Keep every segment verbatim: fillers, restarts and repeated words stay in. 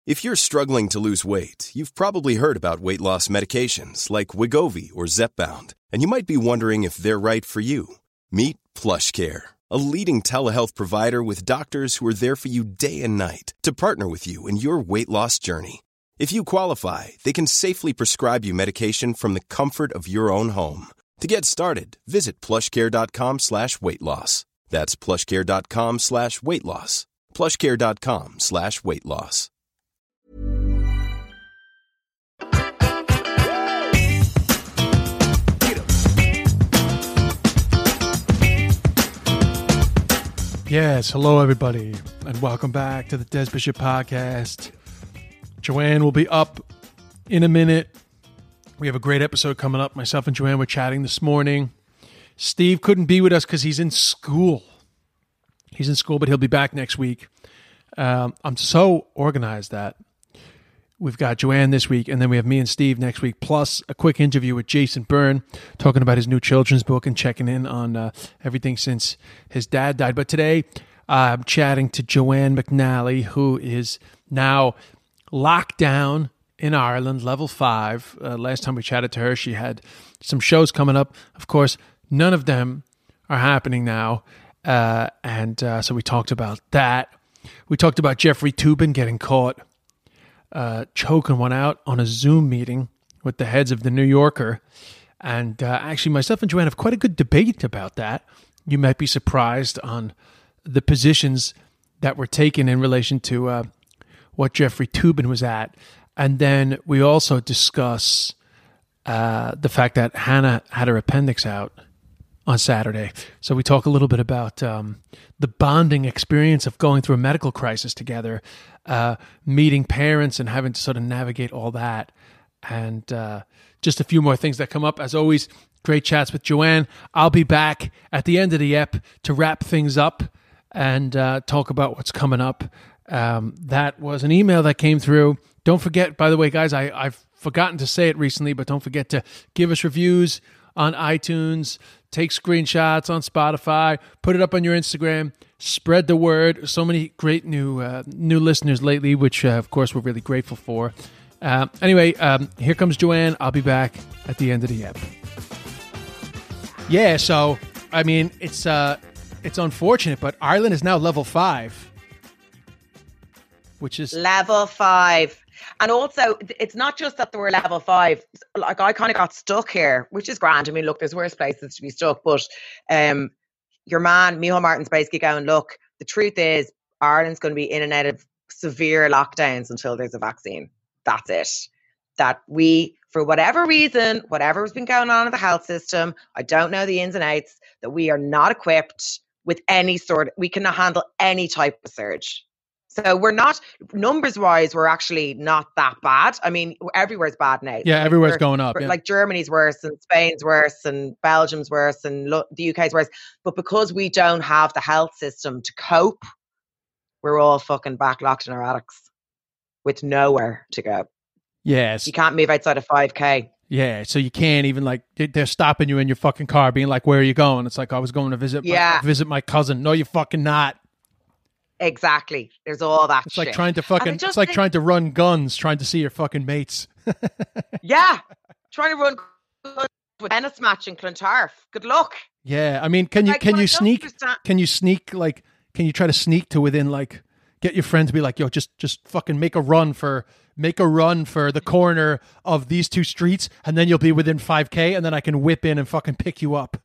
If you're struggling to lose weight, you've probably heard about weight loss medications like Wegovy or Zepbound, and you might be wondering if they're right for you. Meet PlushCare, a leading telehealth provider with doctors who are there for you day and night to partner with you in your weight loss journey. If you qualify, they can safely prescribe you medication from the comfort of your own home. To get started, visit plushcare.com slash weight loss. That's plushcare.com slash weight loss. plushcare.com slash weight loss. Yes, hello everybody, and welcome back to the Des Bishop Podcast. Joanne will be up in a minute. We have a great episode coming up. Myself and Joanne were chatting this morning. Steve couldn't be with us because he's in school. He's in school, but he'll be back next week. Um, I'm so organized that we've got Joanne this week, and then we have me and Steve next week, plus a quick interview with Jason Byrne, talking about his new children's book and checking in on uh, everything since his dad died. But today, uh, I'm chatting to Joanne McNally, who is now locked down in Ireland, level five. Uh, last time we chatted to her, she had some shows coming up. Of course, none of them are happening now. Uh, and uh, so we talked about that. We talked about Jeffrey Toobin getting caught uh, choking one out on a Zoom meeting with the heads of the New Yorker. And uh, actually, myself and Joanne have quite a good debate about that. You might be surprised on the positions that were taken in relation to uh, what Jeffrey Toobin was at. And then we also discuss uh, the fact that Hannah had her appendix out on Saturday. So we talk a little bit about um, the bonding experience of going through a medical crisis together, uh, meeting parents and having to sort of navigate all that. And uh, just a few more things that come up. As always, great chats with Joanne. I'll be back at the end of the ep to wrap things up and uh, talk about what's coming up. Um, that was an email that came through. Don't forget, by the way, guys, I, I've forgotten to say it recently, but don't forget to give us reviews on iTunes, take screenshots on Spotify, put it up on your Instagram, spread the word. So many great new uh, new listeners lately, which, uh, of course, we're really grateful for. Uh, anyway, um, here comes Joanne. I'll be back at the end of the ep. Yeah, so, I mean, it's uh, it's unfortunate, but Ireland is now level five, which is... Level five. And also, it's not just that they were level five. Like, I kind of got stuck here, which is grand. I mean, look, there's worse places to be stuck. But um, your man, Micheál Martin's basically going, look, the truth is Ireland's going to be in and out of severe lockdowns until there's a vaccine. That's it. That we, for whatever reason, whatever has been going on in the health system, I don't know the ins and outs, that we are not equipped with any sort, we cannot handle any type of surge. So we're not, numbers-wise, we're actually not that bad. I mean, everywhere's bad now. Yeah, like everywhere's going up. Yeah. Like Germany's worse and Spain's worse and Belgium's worse and lo- the U K's worse. But because we don't have the health system to cope, we're all fucking back locked in our attics with nowhere to go. Yes. You can't move outside of five K. Yeah, so you can't even, like, they're stopping you in your fucking car being like, where are you going? It's like, I was going to visit my, yeah. visit my cousin. No, you're fucking not. Exactly. There's all that It's shit. like trying to fucking, it's like think, trying to run guns, trying to see your fucking mates. Yeah. Trying to run with tennis match in Clontarf. Good luck. Yeah. I mean, can you, like, can you sneak, understand. can you sneak, like, can you try to sneak to within, like, get your friend to be like, yo, just, just fucking make a run for, make a run for the corner of these two streets, and then you'll be within five K, and then I can whip in and fucking pick you up.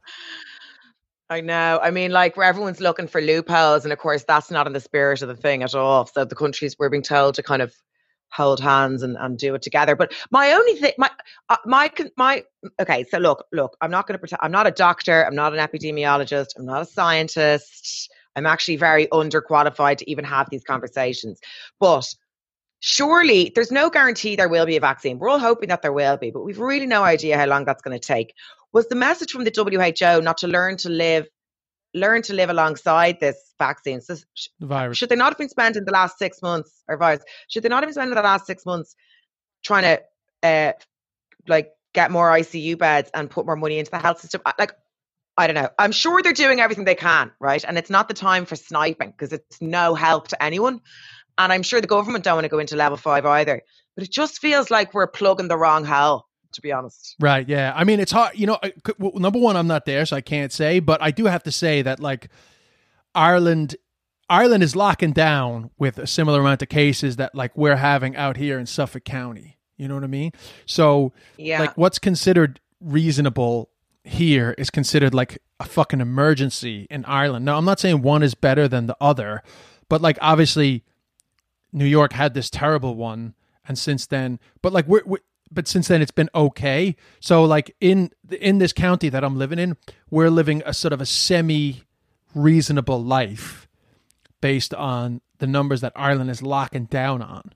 I know. I mean, like, where everyone's looking for loopholes, and of course, that's not in the spirit of the thing at all. So the countries, we're being told to kind of hold hands and, and do it together. But my only thing, my, uh, my, my, okay, so look, look, I'm not going to pretend, I'm not a doctor, I'm not an epidemiologist, I'm not a scientist. I'm actually very underqualified to even have these conversations. But surely there's no guarantee there will be a vaccine. We're all hoping that there will be, but we've really no idea how long that's going to take. Was the message from the W H O not to learn to live, learn to live alongside this vaccine? So sh- virus. Should they not have been spending the last six months, or virus, should they not have been spending the last six months trying to uh, like get more I C U beds and put more money into the health system? Like, I don't know. I'm sure they're doing everything they can, right? And it's not the time for sniping because it's no help to anyone. And I'm sure the government don't want to go into level five either. But it just feels like we're plugging the wrong hole, to be honest. Right, yeah. I mean, it's hard, you know, well, number one, I'm not there, so I can't say, but I do have to say that, like, Ireland, Ireland is locking down with a similar amount of cases that, like, we're having out here in Suffolk County. You know what I mean? So, yeah. like, what's considered reasonable here is considered like a fucking emergency in Ireland. Now, I'm not saying one is better than the other, but, like, obviously New York had this terrible one, and since then, but like we're, we're but since then it's been okay. So, like, in in this county that I'm living in, we're living a sort of a semi reasonable life based on the numbers that Ireland is locking down on.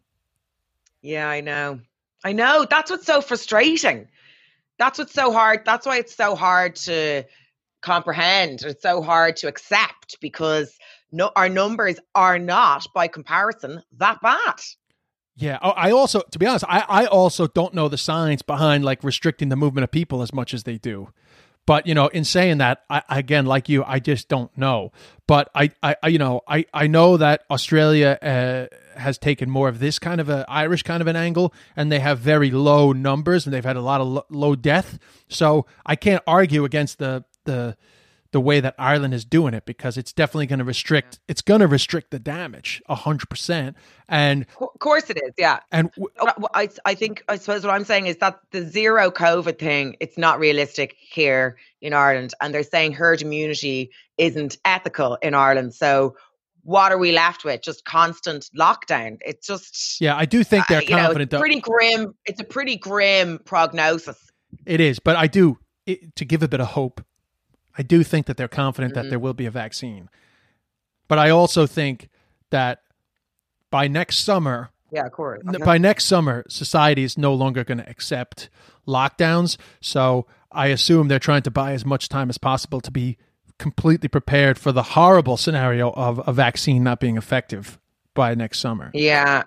Yeah, I know. I know. That's what's so frustrating. That's what's so hard. That's why it's so hard to comprehend. It's so hard to accept, because no, our numbers are not, by comparison, that bad. Yeah. Oh, I also, to be honest, I, I also don't know the science behind, like, restricting the movement of people as much as they do. But, you know, in saying that, I, again, like you, I just don't know. But I, I, I you know, I, I know that Australia uh, has taken more of this kind of a Irish kind of an angle, and they have very low numbers, and they've had a lot of lo- low death. So I can't argue against the the the way that Ireland is doing it, because it's definitely going to restrict. It's going to restrict the damage a hundred percent. And of course it is. Yeah. And w- I, I think, I suppose what I'm saying is that the zero COVID thing, it's not realistic here in Ireland. And they're saying herd immunity isn't ethical in Ireland. So what are we left with? Just constant lockdown. It's just, yeah, I do think they're uh, you confident. know, it's pretty grim. It's a pretty grim prognosis. It is, but I do, it, to give a bit of hope, I do think that they're confident Mm-hmm. that there will be a vaccine. But I also think that by next summer, yeah, of course. Okay. by next summer, society is no longer going to accept lockdowns. So I assume they're trying to buy as much time as possible to be completely prepared for the horrible scenario of a vaccine not being effective by next summer. Yeah.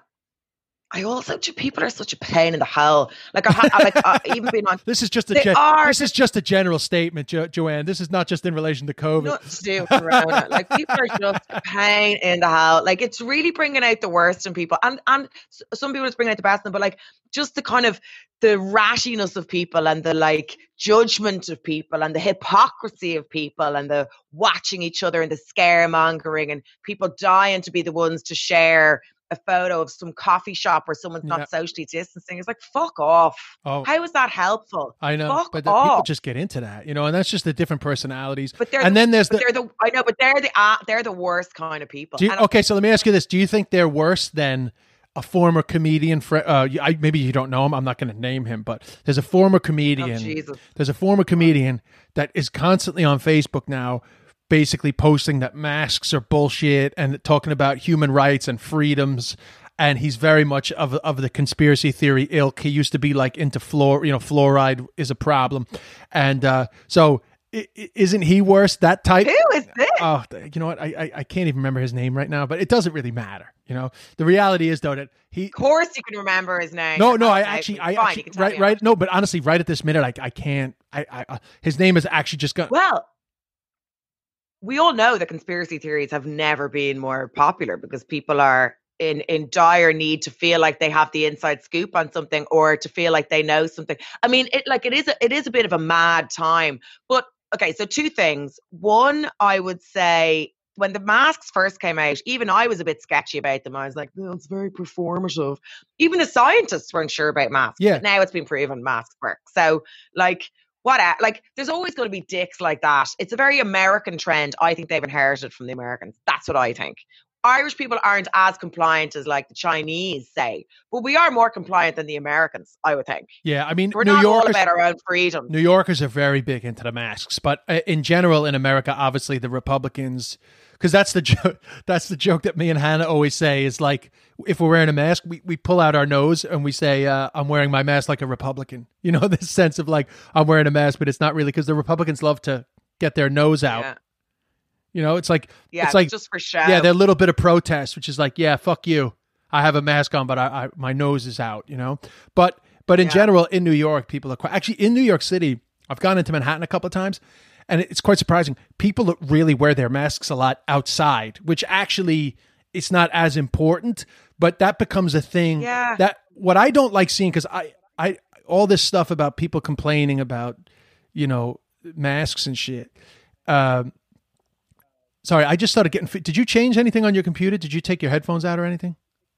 I also, people are such a pain in the hell. Like, I, I like uh, even being on. This is just a they gen- are, this is just a general statement, jo- Joanne. This is not just in relation to COVID. Nothing to do with Corona. Like, people are just a pain in the hell. Like, it's really bringing out the worst in people, and and some people it's bringing out the best in them. But, like, just the kind of the rashiness of people, and the, like, judgment of people, and the hypocrisy of people, and the watching each other, and the scaremongering, and people dying to be the ones to share a photo of some coffee shop where someone's yeah. not socially distancing. It's like, fuck off. Oh, how is that helpful? I know, fuck but the, off. people just get into that, you know, and that's just the different personalities. But they're and the, then there's but the, they're the I know, but they're the uh, they're the worst kind of people. do you, okay, so let me ask you this: do you think they're worse than a former comedian? Fr- uh, I, maybe you don't know him. I'm not going to name him, but there's a former comedian. Oh, Jesus. There's a former comedian that is constantly on Facebook now, basically posting that masks are bullshit and talking about human rights and freedoms. And he's very much of of the conspiracy theory ilk. He used to be like into fluor, you know, fluoride is a problem, and uh, so I- isn't he worse? That type. Who is this? Oh, you know what? I, I I can't even remember his name right now, but it doesn't really matter. You know, the reality is though that he. Of course, you can remember his name. No, no, I Okay, actually, fine, I actually, right, right. No, but honestly, right at this minute, I I can't. I I uh, his name is actually just gone. Well, we all know that conspiracy theories have never been more popular, because people are in in dire need to feel like they have the inside scoop on something, or to feel like they know something. I mean, it like it is a, it is a bit of a mad time. But okay, so two things. One, I would say, when the masks first came out, even I was a bit sketchy about them. I was like, oh, it's very performative. Even the scientists weren't sure about masks. Yeah. But now it's been proven masks work. So, like, what? Like, there's always going to be dicks like that. It's a very American trend. I think they've inherited from the Americans. That's what I think. Irish people aren't as compliant as, like, the Chinese say, but we are more compliant than the Americans, I would think. Yeah, I mean, We're New not all Yorkers, about our own freedom. New Yorkers are very big into the masks, but uh, in general, in America, obviously the Republicans, because that's the joke. That's the joke that me and Hannah always say is, like, if we're wearing a mask, we, we pull out our nose and we say, uh, "I'm wearing my mask like a Republican." You know, this sense of like I'm wearing a mask, but it's not really, because the Republicans love to get their nose out. Yeah. You know, it's like, Yeah, it's like, just for show. yeah, they're a little bit of protest, which is like, yeah, fuck you. I have a mask on, but I, I my nose is out, you know? But, but in Yeah. general, in New York, people are quite, actually in New York City, I've gone into Manhattan a couple of times, and it's quite surprising. People really wear their masks a lot outside, which actually it's not as important, but that becomes a thing. Yeah. That what I don't like seeing, because I, I, all this stuff about people complaining about, you know, masks and shit. Um, sorry, I just started getting. Did you change anything on your computer? Did you take your headphones out or anything?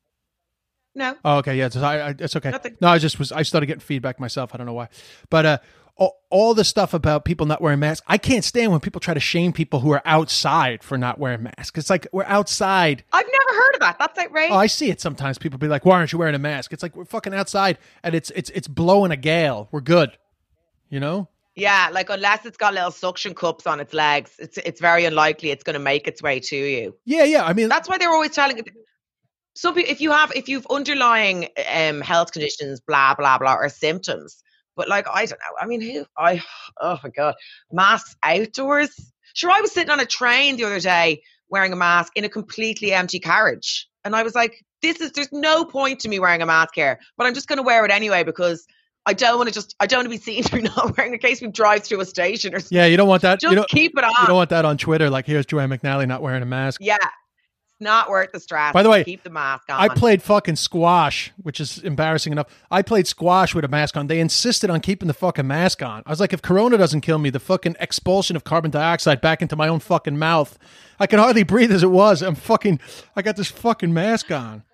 No. Oh, okay. Yeah, it's, I, I, it's okay. Nothing. No, I just was. I started getting feedback myself. I don't know why, but uh, all, all the stuff about people not wearing masks. I can't stand when people try to shame people who are outside for not wearing masks. It's like we're outside. I've never heard of that. That's outrageous. Oh, I see it sometimes. People be like, "Why aren't you wearing a mask?" It's like we're fucking outside, and it's it's it's blowing a gale. We're good, you know. Yeah, like unless it's got little suction cups on its legs, it's it's very unlikely it's going to make its way to you. Yeah, yeah. I mean, That's why they're always telling some people if you have if you've underlying um health conditions, blah blah blah, or symptoms. But like I don't know. I mean, who I oh my god, masks outdoors. Sure, I was sitting on a train the other day wearing a mask in a completely empty carriage, and I was like, "This is there's no point to me wearing a mask here, but I'm just going to wear it anyway because." I don't want to just, I don't want to be seen through not wearing in case we drive through a station or something. yeah, you don't want that. Just you don't, keep it on. You don't want that on Twitter. Like, here's Joanne McNally not wearing a mask. Yeah. It's not worth the stress. By the way, keep the mask on. I played fucking squash, which is embarrassing enough. I played squash with a mask on. They insisted on keeping the fucking mask on. I was like, if Corona doesn't kill me, the fucking expulsion of carbon dioxide back into my own fucking mouth. I can hardly breathe as it was. I'm fucking, I got this fucking mask on.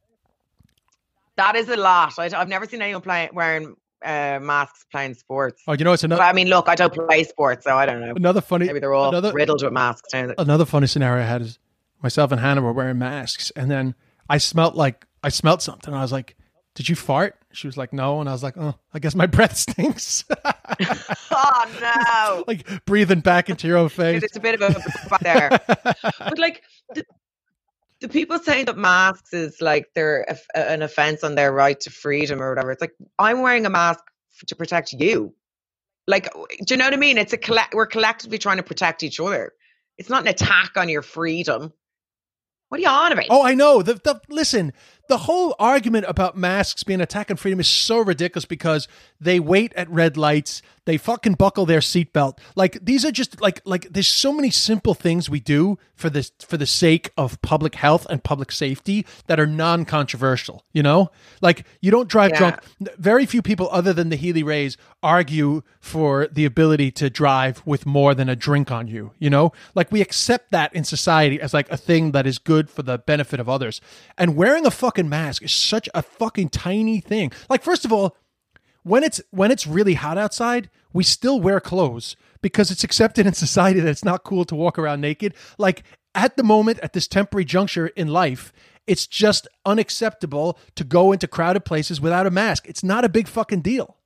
That is a lot. I, I've never seen anyone playing wearing uh, masks playing sports. Oh, you know, it's another. But I mean, look, I don't play sports, so I don't know. Another funny. Maybe they're all another, riddled with masks. Another funny scenario I had is myself and Hannah were wearing masks, and then I smelt like I smelt something. I was like, "Did you fart?" She was like, "No," and I was like, "Oh, I guess my breath stinks." Oh no! Like breathing back into your own face. It's a bit of a back there, but like. The, The people saying that masks is like they're a, an offense on their right to freedom or whatever. It's like, I'm wearing a mask f- to protect you. Like, do you know what I mean? It's a collect. We're collectively trying to protect each other. It's not an attack on your freedom. What are you on about? Oh, I know. The, the listen, the whole argument about masks being an attack on freedom is so ridiculous because they wait at red lights. They fucking buckle their seatbelt. Like these are just like like there's so many simple things we do for this for the sake of public health and public safety that are non-controversial, you know? Like you don't drive Yeah. drunk. Very few people other than the Healy Rays argue for the ability to drive with more than a drink on you, you know? Like we accept that in society as like a thing that is good for the benefit of others. And wearing a fucking mask is such a fucking tiny thing. Like first of all, When it's when it's really hot outside, we still wear clothes because it's accepted in society that it's not cool to walk around naked. Like at the moment, at this temporary juncture in life, it's just unacceptable to go into crowded places without a mask. It's not a big fucking deal.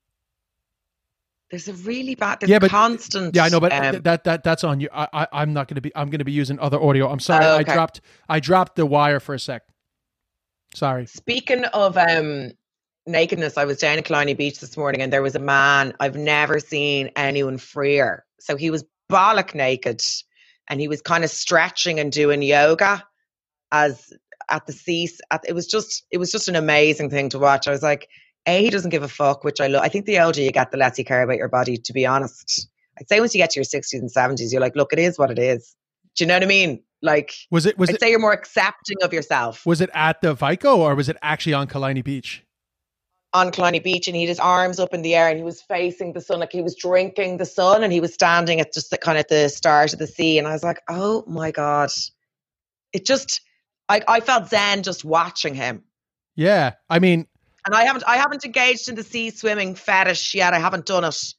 There's a really bad, there's Yeah, but constant. yeah, I know, but um, that that that's on you. I, I I'm not going to be. I'm going to be using other audio. I'm sorry. Oh, okay. I dropped I dropped the wire for a sec. Sorry. Speaking of um, nakedness, I was down at Killiney Beach this morning and there was a man, I've never seen anyone freer. So he was bollock naked and he was kind of stretching and doing yoga as at the sea. At, it was just, it was just an amazing thing to watch. I was like, A, he doesn't give a fuck, which I love. I think the older you get, the less you care about your body, to be honest. I'd say once you get to your sixties and seventies, you're like, look, it is what it is. Do you know what I mean? Like, Was it was I'd it say you're more accepting of yourself. was it at the Vico or was it actually on Killiney Beach? On Killiney Beach, and he had his arms up in the air and he was facing the sun, like he was drinking the sun, and he was standing at just the, kind of the start of the sea. And I was like, oh my God. It just, I, I felt zen just watching him. Yeah, I mean, And I haven't, I haven't engaged in the sea swimming fetish yet. I haven't done it.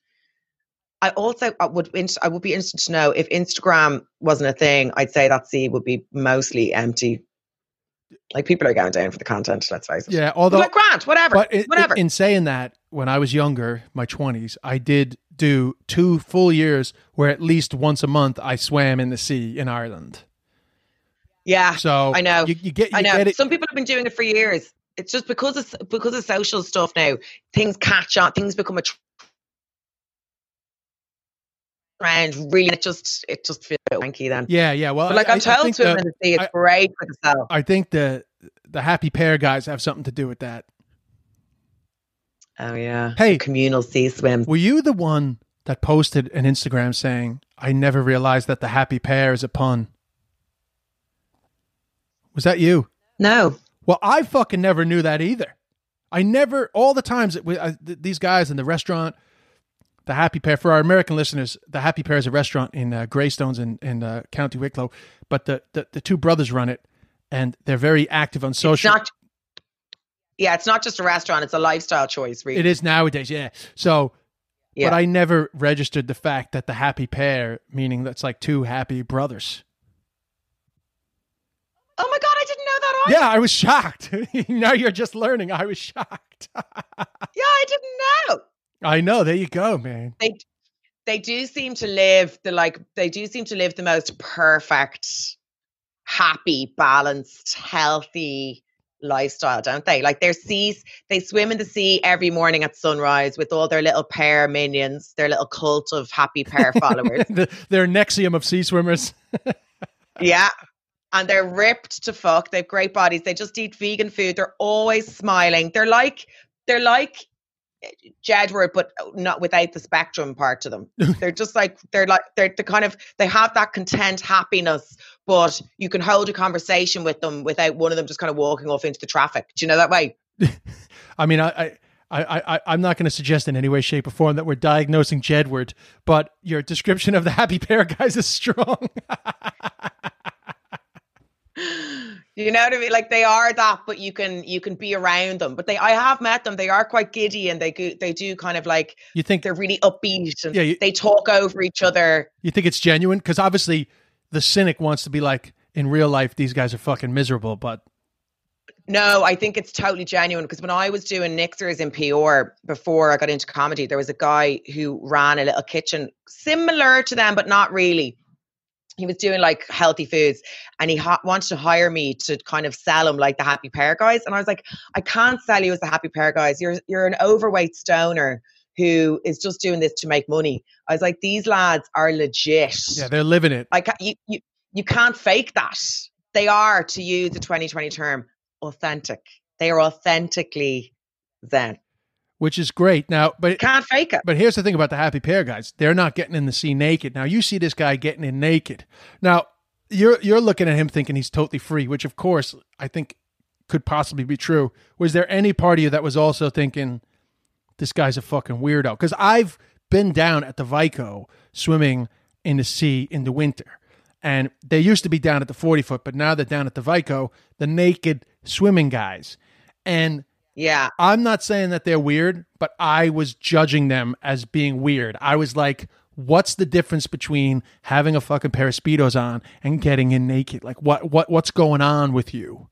I also I would, I would be interested to know if Instagram wasn't a thing. I'd say that sea would be mostly empty. Like people are going down for the content. Let's face it. yeah. Although, But like Grant, whatever, but in, whatever. in saying that, when I was younger, my twenties, I did do two full years where at least once a month I swam in the sea in Ireland. yeah, So I know. you, you get you I know. get it. Some people have been doing it for years. It's just because of because of social stuff now. Things catch on. Things become a trend. Really, it just it just feels a bit wanky then. Yeah, yeah. Well, But like I, I'm I told think swimming the, in the sea, it's I- great for the self. I think the the happy pair guys have something to do with that. Oh yeah. Hey. Communal sea swim. Were you the one that posted an Instagram saying, "I never realized that the happy pair is a pun"? Was that you? No. Well, I fucking never knew that either. I never, all the times that we, I, th- these guys in the restaurant, the Happy Pear, for our American listeners, the Happy Pear is a restaurant in uh, Greystones in, in uh, County Wicklow, but the, the, the two brothers run it, and they're very active on social. It's not, yeah, it's not just a restaurant, it's a lifestyle choice, really. It is nowadays, yeah. So, yeah. But I never registered the fact that the Happy Pear, meaning that's like two happy brothers. Oh my God, I didn't know that either. Yeah, I was shocked. Now you're just learning. I was shocked. Yeah, I didn't know. I know. There you go, man. They they do seem to live the like they do seem to live the most perfect, happy, balanced, healthy lifestyle, don't they? Like their seas, they swim in the sea every morning at sunrise with all their little pear minions, their little cult of Happy Pear followers. the, their Nexium of sea swimmers. Yeah. And they're ripped to fuck. They have great bodies. They just eat vegan food. They're always smiling. They're like, they're like Jedward, but not without the spectrum part to them. They're just like, they're like, they're the kind of, they have that content happiness, but you can hold a conversation with them without one of them just kind of walking off into the traffic. Do you know that way? I mean, I, I, I, I'm not going to suggest in any way, shape, or form that we're diagnosing Jedward, but your description of the Happy Pear guys is strong. You know what I mean? Like they are that, but you can you can be around them. But they, I have met them. They are quite giddy, and they go, they do kind of like you think they're really upbeat, and yeah, you, they talk over each other. You think it's genuine? Because obviously, the cynic wants to be like, in real life, these guys are fucking miserable. But no, I think it's totally genuine. Because when I was doing Nixers in P R before I got into comedy, there was a guy who ran a little kitchen similar to them, but not really. He was doing like healthy foods, and he ha- wanted to hire me to kind of sell him like the Happy Pear guys. And I was like, I can't sell you as the Happy Pear guys. You're you're an overweight stoner who is just doing this to make money. I was like, these lads are legit. Yeah, they're living it. Like you, you, you can't fake that. They are, to use the twenty twenty term, authentic. They are authentically zen. Which is great. Now, but can't fake it. But here's the thing about the Happy Pear guys. They're not getting in the sea naked. Now, you see this guy getting in naked. Now, you're you're looking at him thinking he's totally free, which of course I think could possibly be true. Was there any part of you that was also thinking this guy's a fucking weirdo? Because I've been down at the Vico swimming in the sea in the winter. And they used to be down at the forty foot, but now they're down at the Vico, the naked swimming guys. And yeah, I'm not saying that they're weird, but I was judging them as being weird. I was like, what's the difference between having a fucking pair of Speedos on and getting in naked? Like, what, what, what's going on with you?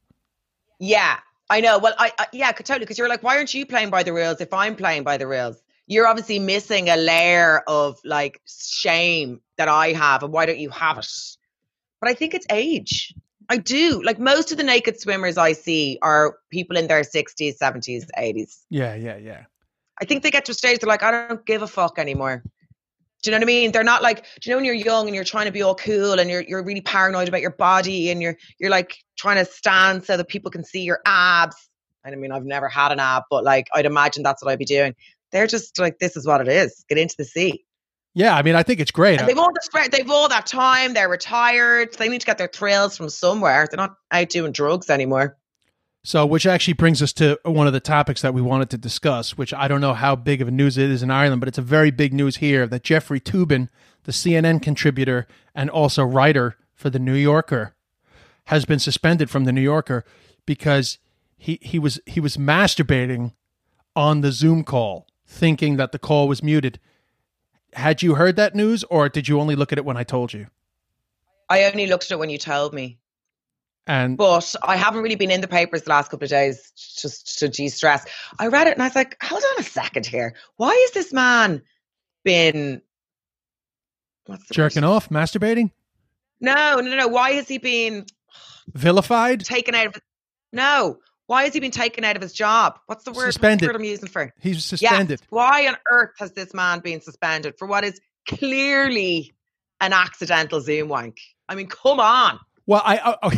Yeah, I know. Well, I, I yeah, totally. Because you're like, why aren't you playing by the rules if I'm playing by the rules? You're obviously missing a layer of like shame that I have, and why don't you have it? But I think it's age. I do. Like most of the naked swimmers I see are people in their sixties, seventies, eighties. Yeah, yeah, yeah. I think they get to a stage they're like, I don't give a fuck anymore. Do you know what I mean? They're not like, do you know when you're young and you're trying to be all cool and you're you're really paranoid about your body and you're you're like trying to stand so that people can see your abs. I mean, I've never had an ab, but like I'd imagine that's what I'd be doing. They're just like, this is what it is. Get into the sea. Yeah, I mean, I think it's great. And they've all the, they've all that time. They're retired. They need to get their thrills from somewhere. They're not out doing drugs anymore. So, which actually brings us to one of the topics that we wanted to discuss, which I don't know how big of a news it is in Ireland, but it's a very big news here that Jeffrey Toobin, the C N N contributor and also writer for The New Yorker, has been suspended from The New Yorker because he, he was he was masturbating on the Zoom call, thinking that the call was muted. Had you heard that news, or did you only look at it when I told you? I only looked at it when you told me. And But I haven't really been in the papers the last couple of days just to de-stress. I read it and I was like, hold on a second here. Why is this man been... What's the jerking word? off, masturbating? No, no, no. Why has he been... Vilified? Taken out of... His, no. Why has he been taken out of his job? What's the word? Suspended. What's the word I'm using for? He's suspended. Yes. Why on earth has this man been suspended for what is clearly an accidental Zoom wank? I mean, come on. Well, I... I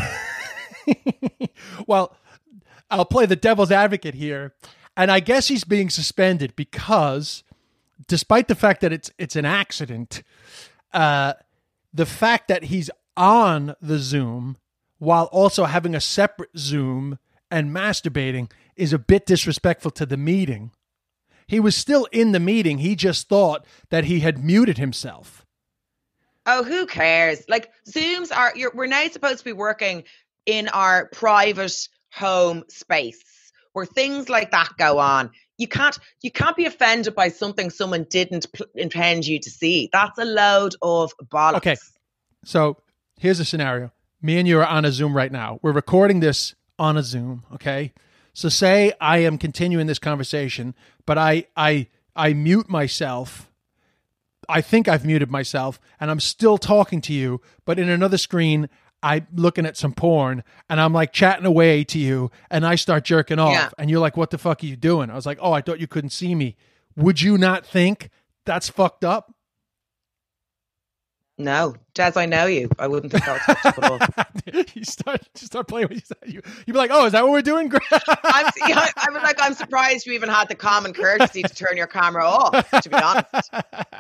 okay. Well, I'll play the devil's advocate here. And I guess he's being suspended because despite the fact that it's it's an accident, uh, the fact that he's on the Zoom while also having a separate Zoom and masturbating is a bit disrespectful to the meeting. He was still in the meeting. He just thought that he had muted himself. Oh, who cares? Like, Zooms are, you're, we're now supposed to be working in our private home space where things like that go on. You can't, you can't be offended by something someone didn't pl- intend you to see. That's a load of bollocks. Okay, so here's a scenario. Me and you are on a Zoom right now. We're recording this on a Zoom, okay? So say I am continuing this conversation, but I I I mute myself. I think I've muted myself, and I'm still talking to you, but in another screen, I'm looking at some porn, and I'm like chatting away to you, and I start jerking off, Yeah. and you're like, what the fuck are you doing? I was like, oh, I thought you couldn't see me. Would you not think that's fucked up? No, Des, I know you. I wouldn't think that was fucked up at all. you start you start playing with you. You'd be like, oh, is that what we're doing? I'm, yeah, I was like, I'm surprised you even had the common courtesy to turn your camera off, to be honest.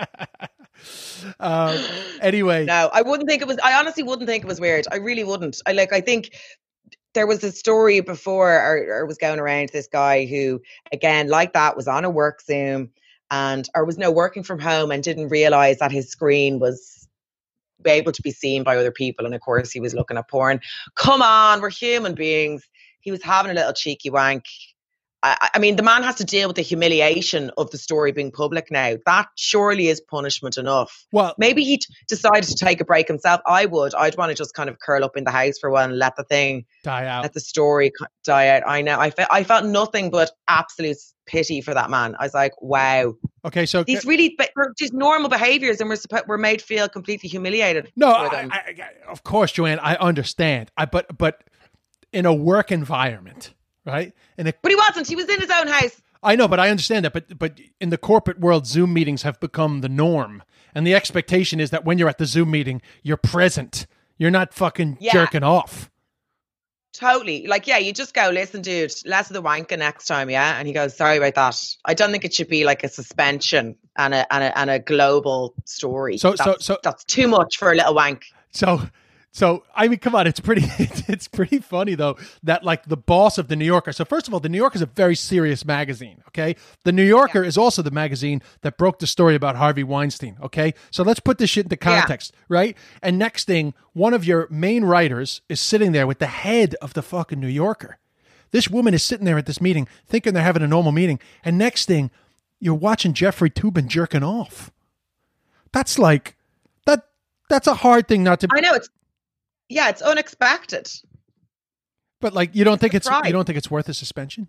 Um, anyway. No, I wouldn't think it was, I honestly wouldn't think it was weird. I really wouldn't. I like, I think there was a story before, or, or was going around, this guy who, again, like that, was on a work Zoom and, or was no working from home and didn't realize that his screen was be able to be seen by other people, and of course he was looking at porn. Come on, we're human beings. He was having a little cheeky wank. I, I mean, the man has to deal with the humiliation of the story being public now. That surely is punishment enough. Well, maybe he t- decided to take a break himself. I would. I'd want to just kind of curl up in the house for a while and let the thing die out. Let the story die out. I know. I felt. I felt nothing but absolute pity for that man. I was like, wow. Okay, so these really just normal behaviors, and we're supposed we're made to feel completely humiliated. No, I, I, I, of course, Joanne, I understand. I but but in a work environment, right? In a, but he wasn't. He was in his own house. I know, but I understand that. But but in the corporate world, Zoom meetings have become the norm, and the expectation is that when you're at the Zoom meeting, you're present. You're not fucking yeah. jerking off. Totally. Like, yeah, you just go, listen, dude, less of the wanker next time, yeah? And he goes, sorry about that. I don't think it should be like a suspension and a and a, and a global story. So, that's, so, so that's too much for a little wank. So, so I mean, come on, it's pretty, it's pretty funny though that like the boss of the New Yorker. So first of all, the New Yorker is a very serious magazine. Okay, the New Yorker yeah. is also the magazine that broke the story about Harvey Weinstein. Okay, so let's put this shit into context, yeah. right? And next thing, one of your main writers is sitting there with the head of the fucking New Yorker. This woman is sitting there at this meeting, thinking they're having a normal meeting, and next thing, you're watching Jeffrey Toobin jerking off. That's like that. That's a hard thing not to. I know it's. Yeah, it's unexpected. But like, you don't think it's you don't think it's worth a suspension?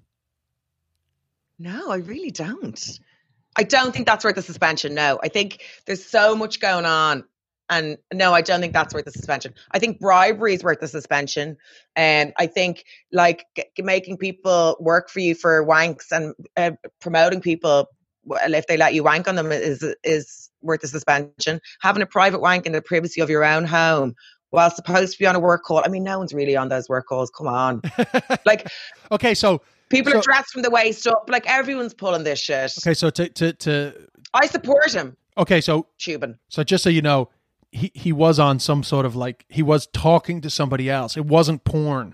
No, I really don't. I don't think that's worth a suspension. No, I think there's so much going on, and no, I don't think that's worth a suspension. I think bribery is worth a suspension, and I think like g- making people work for you for wanks and uh, promoting people if they let you wank on them is is worth a suspension. Having a private wank in the privacy of your own home, while supposed to be on a work call. I mean, no one's really on those work calls. Come on. Like, okay, so people so, are dressed from the waist up. Like, everyone's pulling this shit. Okay, so to to to I support him. Okay, so Toobin. So just so you know, he he was on some sort of like he was talking to somebody else. It wasn't porn.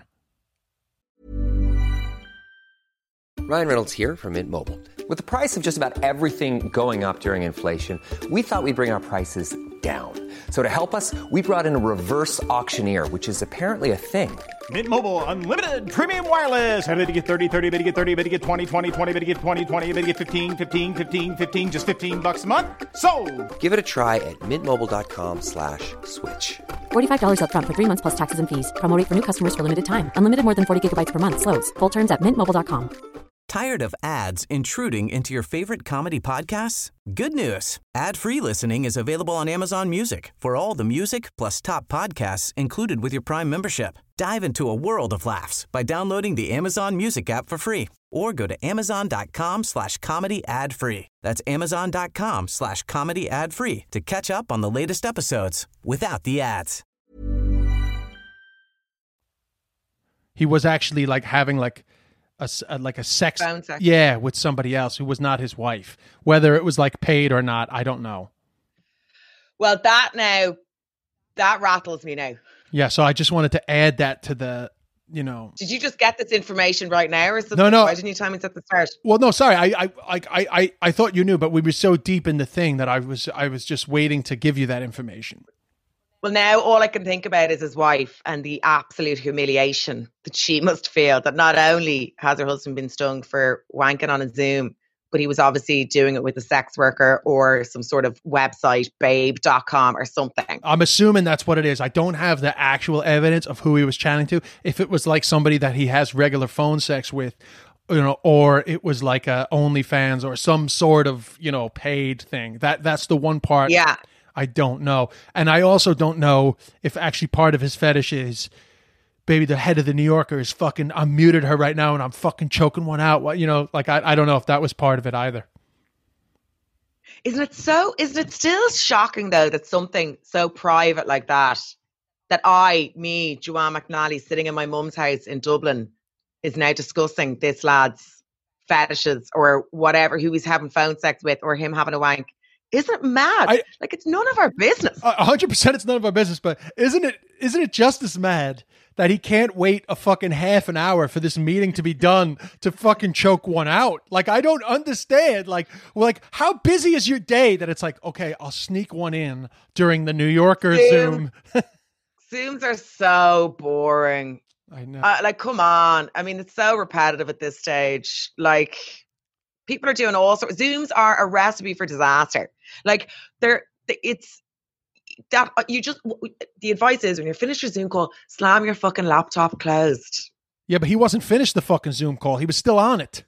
Ryan Reynolds here from Mint Mobile. With the price of just about everything going up during inflation, we thought we'd bring our prices down. So to help us, we brought in a reverse auctioneer, which is apparently a thing. Mint Mobile Unlimited Premium Wireless. How to get thirty, thirty, how to get thirty, how to get twenty, twenty, twenty, how to get twenty, twenty, how to get fifteen, fifteen, fifteen, fifteen, just fifteen bucks a month? Sold! Give it a try at mintmobile.com slash switch. forty-five dollars up front for three months plus taxes and fees. Promo rate for new customers for limited time. Unlimited more than forty gigabytes per month. Slows full terms at mint mobile dot com. Tired of ads intruding into your favorite comedy podcasts? Good news. Ad-free listening is available on Amazon Music for all the music plus top podcasts included with your Prime membership. Dive into a world of laughs by downloading the Amazon Music app for free or go to amazon.com slash comedy ad free. That's amazon.com slash comedy ad free to catch up on the latest episodes without the ads. He was actually like having like A, a, like a sex, sex, yeah, with somebody else who was not his wife. Whether it was like paid or not, I don't know. Well, that now, that rattles me now. Yeah, so I just wanted to add that to the, you know. Did you just get this information right now or something? No, no. Why didn't you tell me it's at the start? Well, no, sorry. I, I, I, I, I thought you knew, but we were so deep in the thing that I was, I was just waiting to give you that information. Well, now all I can think about is his wife and the absolute humiliation that she must feel, that not only has her husband been stung for wanking on a Zoom, but he was obviously doing it with a sex worker or some sort of website, babe dot com or something. I'm assuming that's what it is. I don't have the actual evidence of who he was chatting to. If it was like somebody that he has regular phone sex with, you know, or it was like a OnlyFans or some sort of, you know, paid thing. That that's the one part yeah. I don't know. And I also don't know if actually part of his fetish is, baby, the head of the New Yorker is fucking, I'm muted her right now and I'm fucking choking one out. You know, like, I, I don't know if that was part of it either. Isn't it so, isn't it still shocking though that something so private like that, that I, me, Joanne McNally, sitting in my mum's house in Dublin, is now discussing this lad's fetishes or whatever, who he's having phone sex with or him having a wank. Isn't it mad? I, like, it's none of our business. A hundred percent it's none of our business, but isn't it, isn't it just as mad that he can't wait a fucking half an hour for this meeting to be done to fucking choke one out? Like, I don't understand. Like, like how busy is your day that it's like, okay, I'll sneak one in during the New Yorker Zoom. Zoom. Zooms are so boring. I know. Uh, like, come on. I mean, it's so repetitive at this stage. Like, people are doing all sorts. Zooms are a recipe for disaster. Like, they're, it's that you just, the advice is when you're finished your Zoom call, slam your fucking laptop closed. Yeah, but he wasn't finished the fucking Zoom call. He was still on it.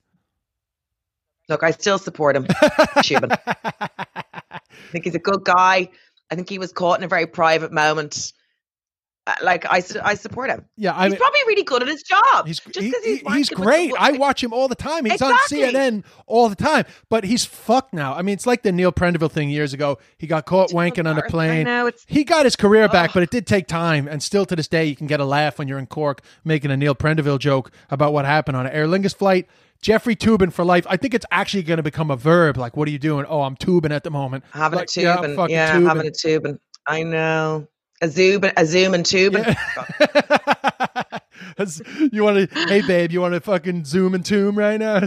Look, I still support him. Cuban. I think he's a good guy. I think he was caught in a very private moment. Like, I, I support him. Yeah, I he's mean, probably really good at his job. He's just he, he's, he's great. The, I watch him all the time. He's exactly. on C N N all the time. But he's fucked now. I mean, it's like the Neil Prendeville thing years ago. He got caught wanking on a plane. Know, it's, he got his career back, oh. but it did take time. And still to this day, you can get a laugh when you're in Cork making a Neil Prendeville joke about what happened on an Aer Lingus flight. Jeffrey Toobin for life. I think it's actually going to become a verb. Like, what are you doing? Oh, I'm tubing at the moment. Having like, a tubing. Yeah, yeah tubing. having a tubing. I know. A zoom, a zoom and tubing. Yeah. You want to, hey babe, you want to fucking zoom and tomb right now?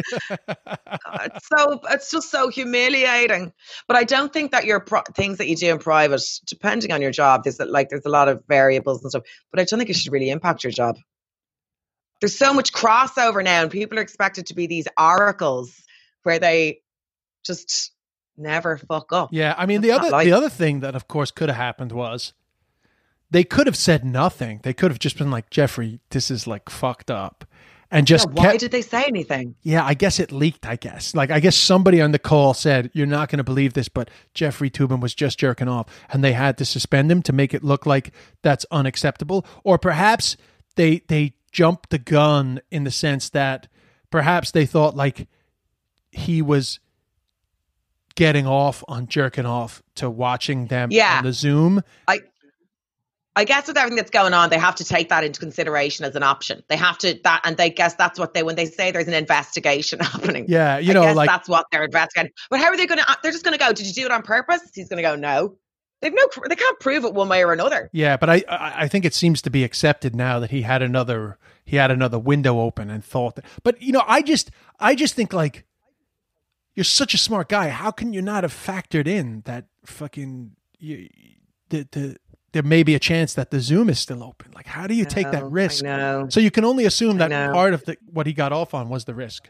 It's so, it's just so humiliating. But I don't think that your pro- things that you do in private, depending on your job, there's like there's a lot of variables and stuff. But I don't think it should really impact your job. There's so much crossover now, and people are expected to be these oracles where they just never fuck up. Yeah, I mean, That's the other like- the other thing that, of course, could have happened was they could have said nothing. They could have just been like, Jeffrey, this is like fucked up. And just yeah, why kept, did they say anything? Yeah, I guess it leaked, I guess. Like, I guess somebody on the call said, you're not going to believe this, but Jeffrey Toobin was just jerking off. And they had to suspend him to make it look like that's unacceptable. Or perhaps they they jumped the gun in the sense that perhaps they thought like he was getting off on jerking off to watching them yeah. on the Zoom. I I guess with everything that's going on, they have to take that into consideration as an option. They have to that, and they guess that's what they when they say there's an investigation happening. Yeah, you I know, guess like that's what they're investigating. But how are they going to? They're just going to go. Did you do it on purpose? He's going to go. No, they've no. They can't prove it one way or another. Yeah, but I I think it seems to be accepted now that he had another he had another window open and thought that. But you know, I just I just think like you're such a smart guy. How can you not have factored in that fucking you, the the. there may be a chance that the Zoom is still open. Like, how do you know, take that risk? I know. So you can only assume that part of the, what he got off on was the risk.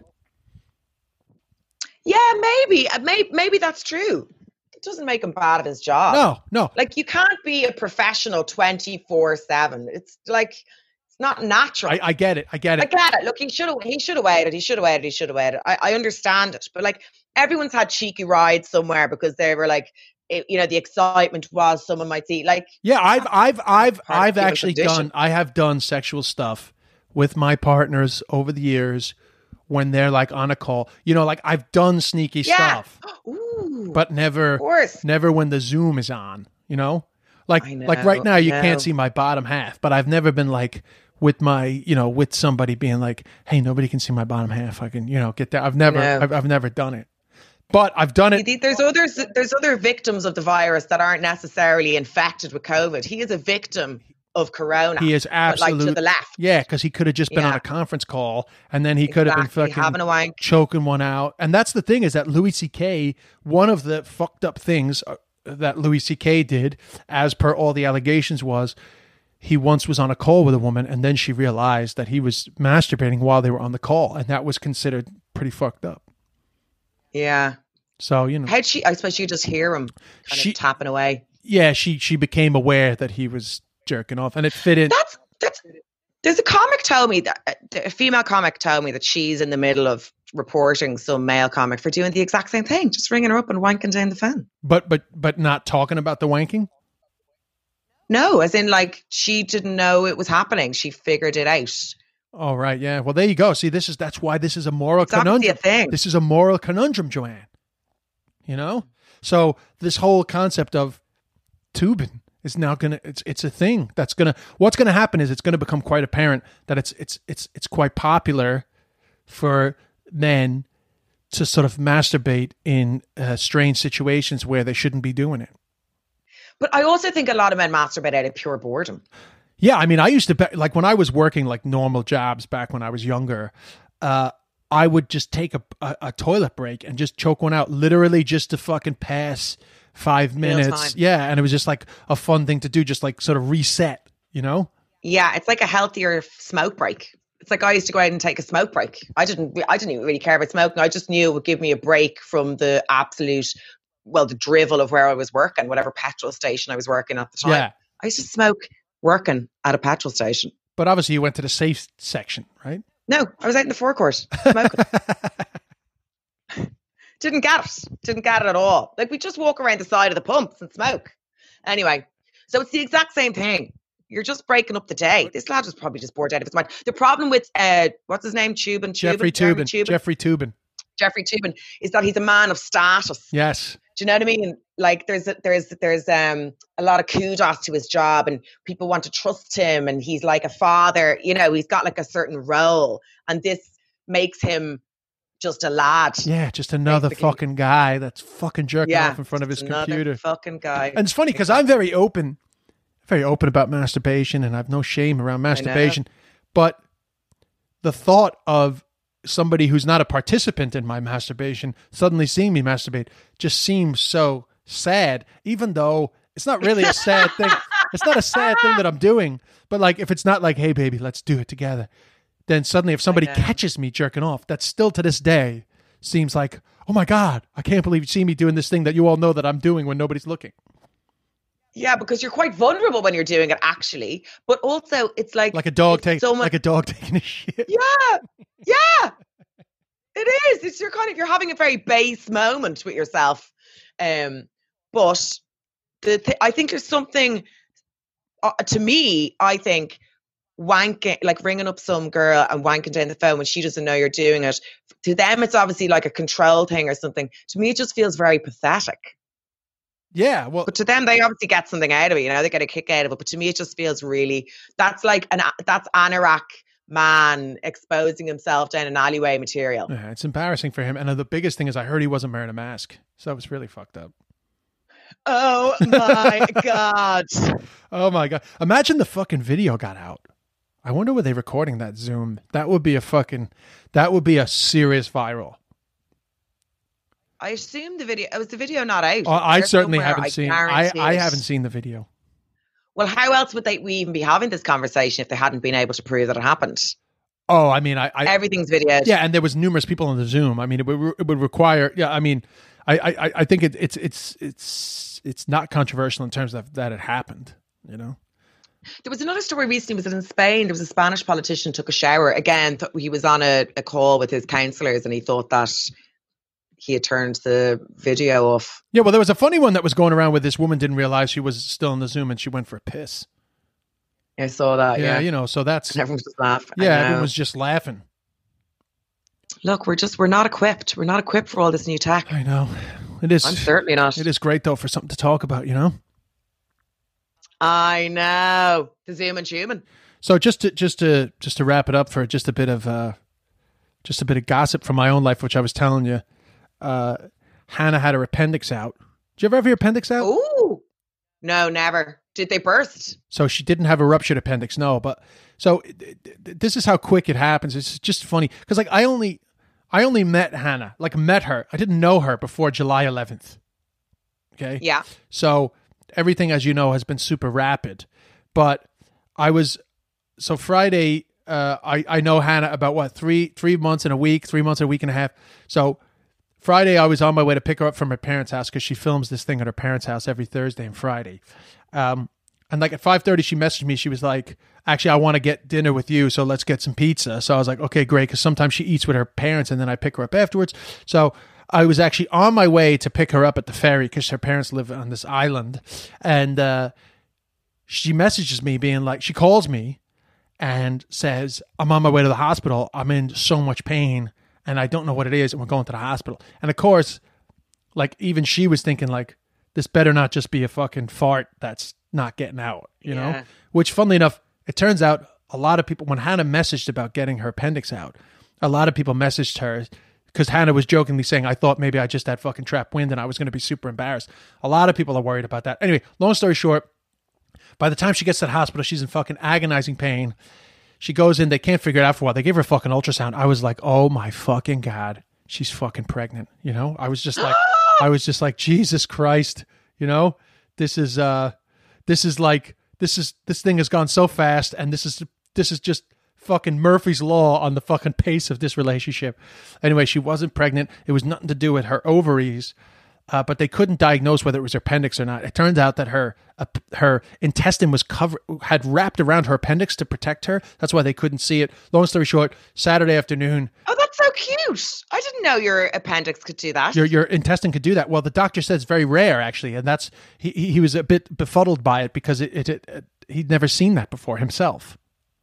Yeah, maybe. maybe. Maybe that's true. It doesn't make him bad at his job. No, no. Like, you can't be a professional twenty-four seven. It's like, it's not natural. I, I get it. I get it. I get it. Look, he should have he should have waited. He should have waited. He should have waited. I, I understand it. But, like, everyone's had cheeky rides somewhere because they were like, It, you know, the excitement was someone might see like, yeah, I've, I've, I've, I've actually condition. done, I have done sexual stuff with my partners over the years when they're like on a call, you know, like I've done sneaky yeah. stuff, Ooh, but never, of course. never when the Zoom is on, you know, like, know, like right now you no. can't see my bottom half, but I've never been like with my, you know, with somebody being like, hey, nobody can see my bottom half. I can, you know, get there. I've never, no. I've, I've never done it. But I've done it. There's others. There's other victims of the virus that aren't necessarily infected with COVID. He is a victim of Corona. He is but, absolutely like, to the left. Yeah, because he could have just been Yeah. on a conference call, and then he could have been Exactly, fucking having a wank. choking one out. And that's the thing, is that Louis C K, one of the fucked up things uh, that Louis C K did, as per all the allegations, was he once was on a call with a woman, and then she realized that he was masturbating while they were on the call, and that was considered pretty fucked up. Yeah. So, you know, How'd she, I suppose you just hear him kind She- of tapping away. yeah, she she became aware that he was jerking off, and it fit in. That's, that's, there's a comic told me that, a female comic told me that she's in the middle of reporting some male comic for doing the exact same thing, just ringing her up and wanking down the phone. But but but not talking about the wanking. No, as in like she didn't know it was happening. She figured it out. Oh, right, yeah. Well, there you go. See, this is that's why this is a moral It's obviously conundrum. a thing. This is a moral conundrum, Joanne. You know, so this whole concept of tubing is now gonna it's it's a thing that's gonna what's gonna happen is it's gonna become quite apparent that it's it's it's it's quite popular for men to sort of masturbate in uh, strange situations where they shouldn't be doing it. But I also think a lot of men masturbate out of pure boredom. Yeah, I mean, I used to be, like when I was working like normal jobs back when I was younger. Uh, I would just take a, a, a toilet break and just choke one out, literally just to fucking pass five minutes. time. Yeah, and it was just like a fun thing to do, just like sort of reset, you know? Yeah, it's like a healthier smoke break. It's like I used to go out and take a smoke break. I didn't I didn't even really care about smoking. I just knew it would give me a break from the absolute, well, the drivel of where I was working, whatever petrol station I was working at the time. Yeah. I used to smoke working at a petrol station. But obviously you went to the safe section, right? No, I was out in the forecourt smoking. Didn't get it. Didn't get it at all. Like we just walk around the side of the pumps and smoke. Anyway, so it's the exact same thing. You're just breaking up the day. This lad was probably just bored out of his mind. The problem with, uh, what's his name? Tubin? Jeffrey Jeremy Tubin. Jeffrey Tubin. Jeffrey Tubin is that he's a man of status. Yes. Do you know what I mean? Like there's a, there's there's um a lot of kudos to his job, and people want to trust him, and he's like a father. You know, he's got like a certain role, and this makes him just a lad. Yeah, just another Basically. fucking guy that's fucking jerking Yeah, off in front of his just another computer. fucking guy. And it's funny because I'm very open, very open about masturbation, and I have no shame around masturbation. But the thought of somebody who's not a participant in my masturbation suddenly seeing me masturbate just seems so sad, even though it's not really a sad thing. It's not a sad thing that I'm doing, but like if it's not like, hey baby, let's do it together, then suddenly if somebody know. catches me jerking off, that still to this day seems like, oh my God, I can't believe you see me doing this thing that you all know that I'm doing when nobody's looking. Yeah, because you're quite vulnerable when you're doing it, actually. But also, it's like Like a dog it's taking so much- like a dog taking a shit. Yeah, yeah, it is. It's you're kind of you're having a very base moment with yourself. Um, but the th- I think there's something uh, to me. I think wanking, like ringing up some girl and wanking down the phone when she doesn't know you're doing it. To them, it's obviously like a control thing or something. To me, it just feels very pathetic. Yeah, well, But to them, they obviously get something out of it. You know, they get a kick out of it. But to me, it just feels really. That's like an that's anorak man exposing himself down an alleyway material. yeah, it's embarrassing for him. And the biggest thing is I heard he wasn't wearing a mask. So it was really fucked up. Oh my God. Oh my God. Imagine the fucking video got out. I wonder were they recording that Zoom? That would be a fucking, that would be a serious viral. I assume the video, was the video not out? Uh, I There's certainly somewhere, haven't I seen, I, guarantee I it. haven't seen the video. Well, how else would they we even be having this conversation if they hadn't been able to prove that it happened? Oh, I mean, I, I Everything's videoed. yeah, and there was numerous people on the Zoom. I mean, it would, it would require, yeah, I mean, I, I, I think it, it's, it's, it's, it's not controversial in terms of that it happened, you know? There was another story recently, was it in Spain? There was a Spanish politician took a shower. Again, th- he was on a, a call with his councillors and he thought that he had turned the video off. Yeah, well, there was a funny one that was going around where this woman didn't realize she was still in the Zoom and she went for a piss. I saw that, Yeah, yeah. you know, so that's, And everyone was just laughing. I yeah, know. everyone was just laughing. Look, we're just, we're not equipped. We're not equipped for all this new tech. I know. It is. I'm certainly not. It is great though for something to talk about, you know. I know. The Zoom and Human. So just to just to just to wrap it up for just a bit of uh, just a bit of gossip from my own life, which I was telling you, uh, Hannah had her appendix out. Did you ever have your appendix out? Ooh. No, never. Did they burst? So she didn't have a ruptured appendix, no. But so this is how quick it happens. It's just funny because like I only, I only met Hannah, like met her. I didn't know her before July eleventh. Okay. Yeah. So everything, as you know, has been super rapid. But I was so Friday. Uh, I I know Hannah about what three three months and a week, three months and a week and a half. So Friday, I was on my way to pick her up from her parents' house because she films this thing at her parents' house every Thursday and Friday. Um, and like at five thirty, she messaged me. She was like, actually, I want to get dinner with you, so let's get some pizza. So I was like, okay, great, because sometimes she eats with her parents, and then I pick her up afterwards. So I was actually on my way to pick her up at the ferry because her parents live on this island. And uh, she messages me being like, she calls me and says, I'm on my way to the hospital. I'm in so much pain, and I don't know what it is, and we're going to the hospital. And of course, like even she was thinking like, this better not just be a fucking fart that's not getting out, you Yeah. know? Which, funnily enough, it turns out a lot of people, when Hannah messaged about getting her appendix out, a lot of people messaged her because Hannah was jokingly saying, I thought maybe I just had fucking trapped wind and I was going to be super embarrassed. A lot of people are worried about that. Anyway, long story short, by the time she gets to the hospital, she's in fucking agonizing pain. She goes in, they can't figure it out for a while. They give her a fucking ultrasound. I was like, oh my fucking God, she's fucking pregnant. You know, I was just like, I was just like, Jesus Christ, you know, this is, uh, this is like, this is, this thing has gone so fast. And this is, this is just fucking Murphy's Law on the fucking pace of this relationship. Anyway, she wasn't pregnant. It was nothing to do with her ovaries. Uh, but they couldn't diagnose whether it was her appendix or not. It turns out that her uh, her intestine was covered, had wrapped around her appendix to protect her. That's why they couldn't see it. Long story short, Saturday afternoon. Oh, that's so cute. I didn't know your appendix could do that. Your your intestine could do that. Well, the doctor said it's very rare, actually, and that's he he was a bit befuddled by it because it, it, it, it he'd never seen that before himself.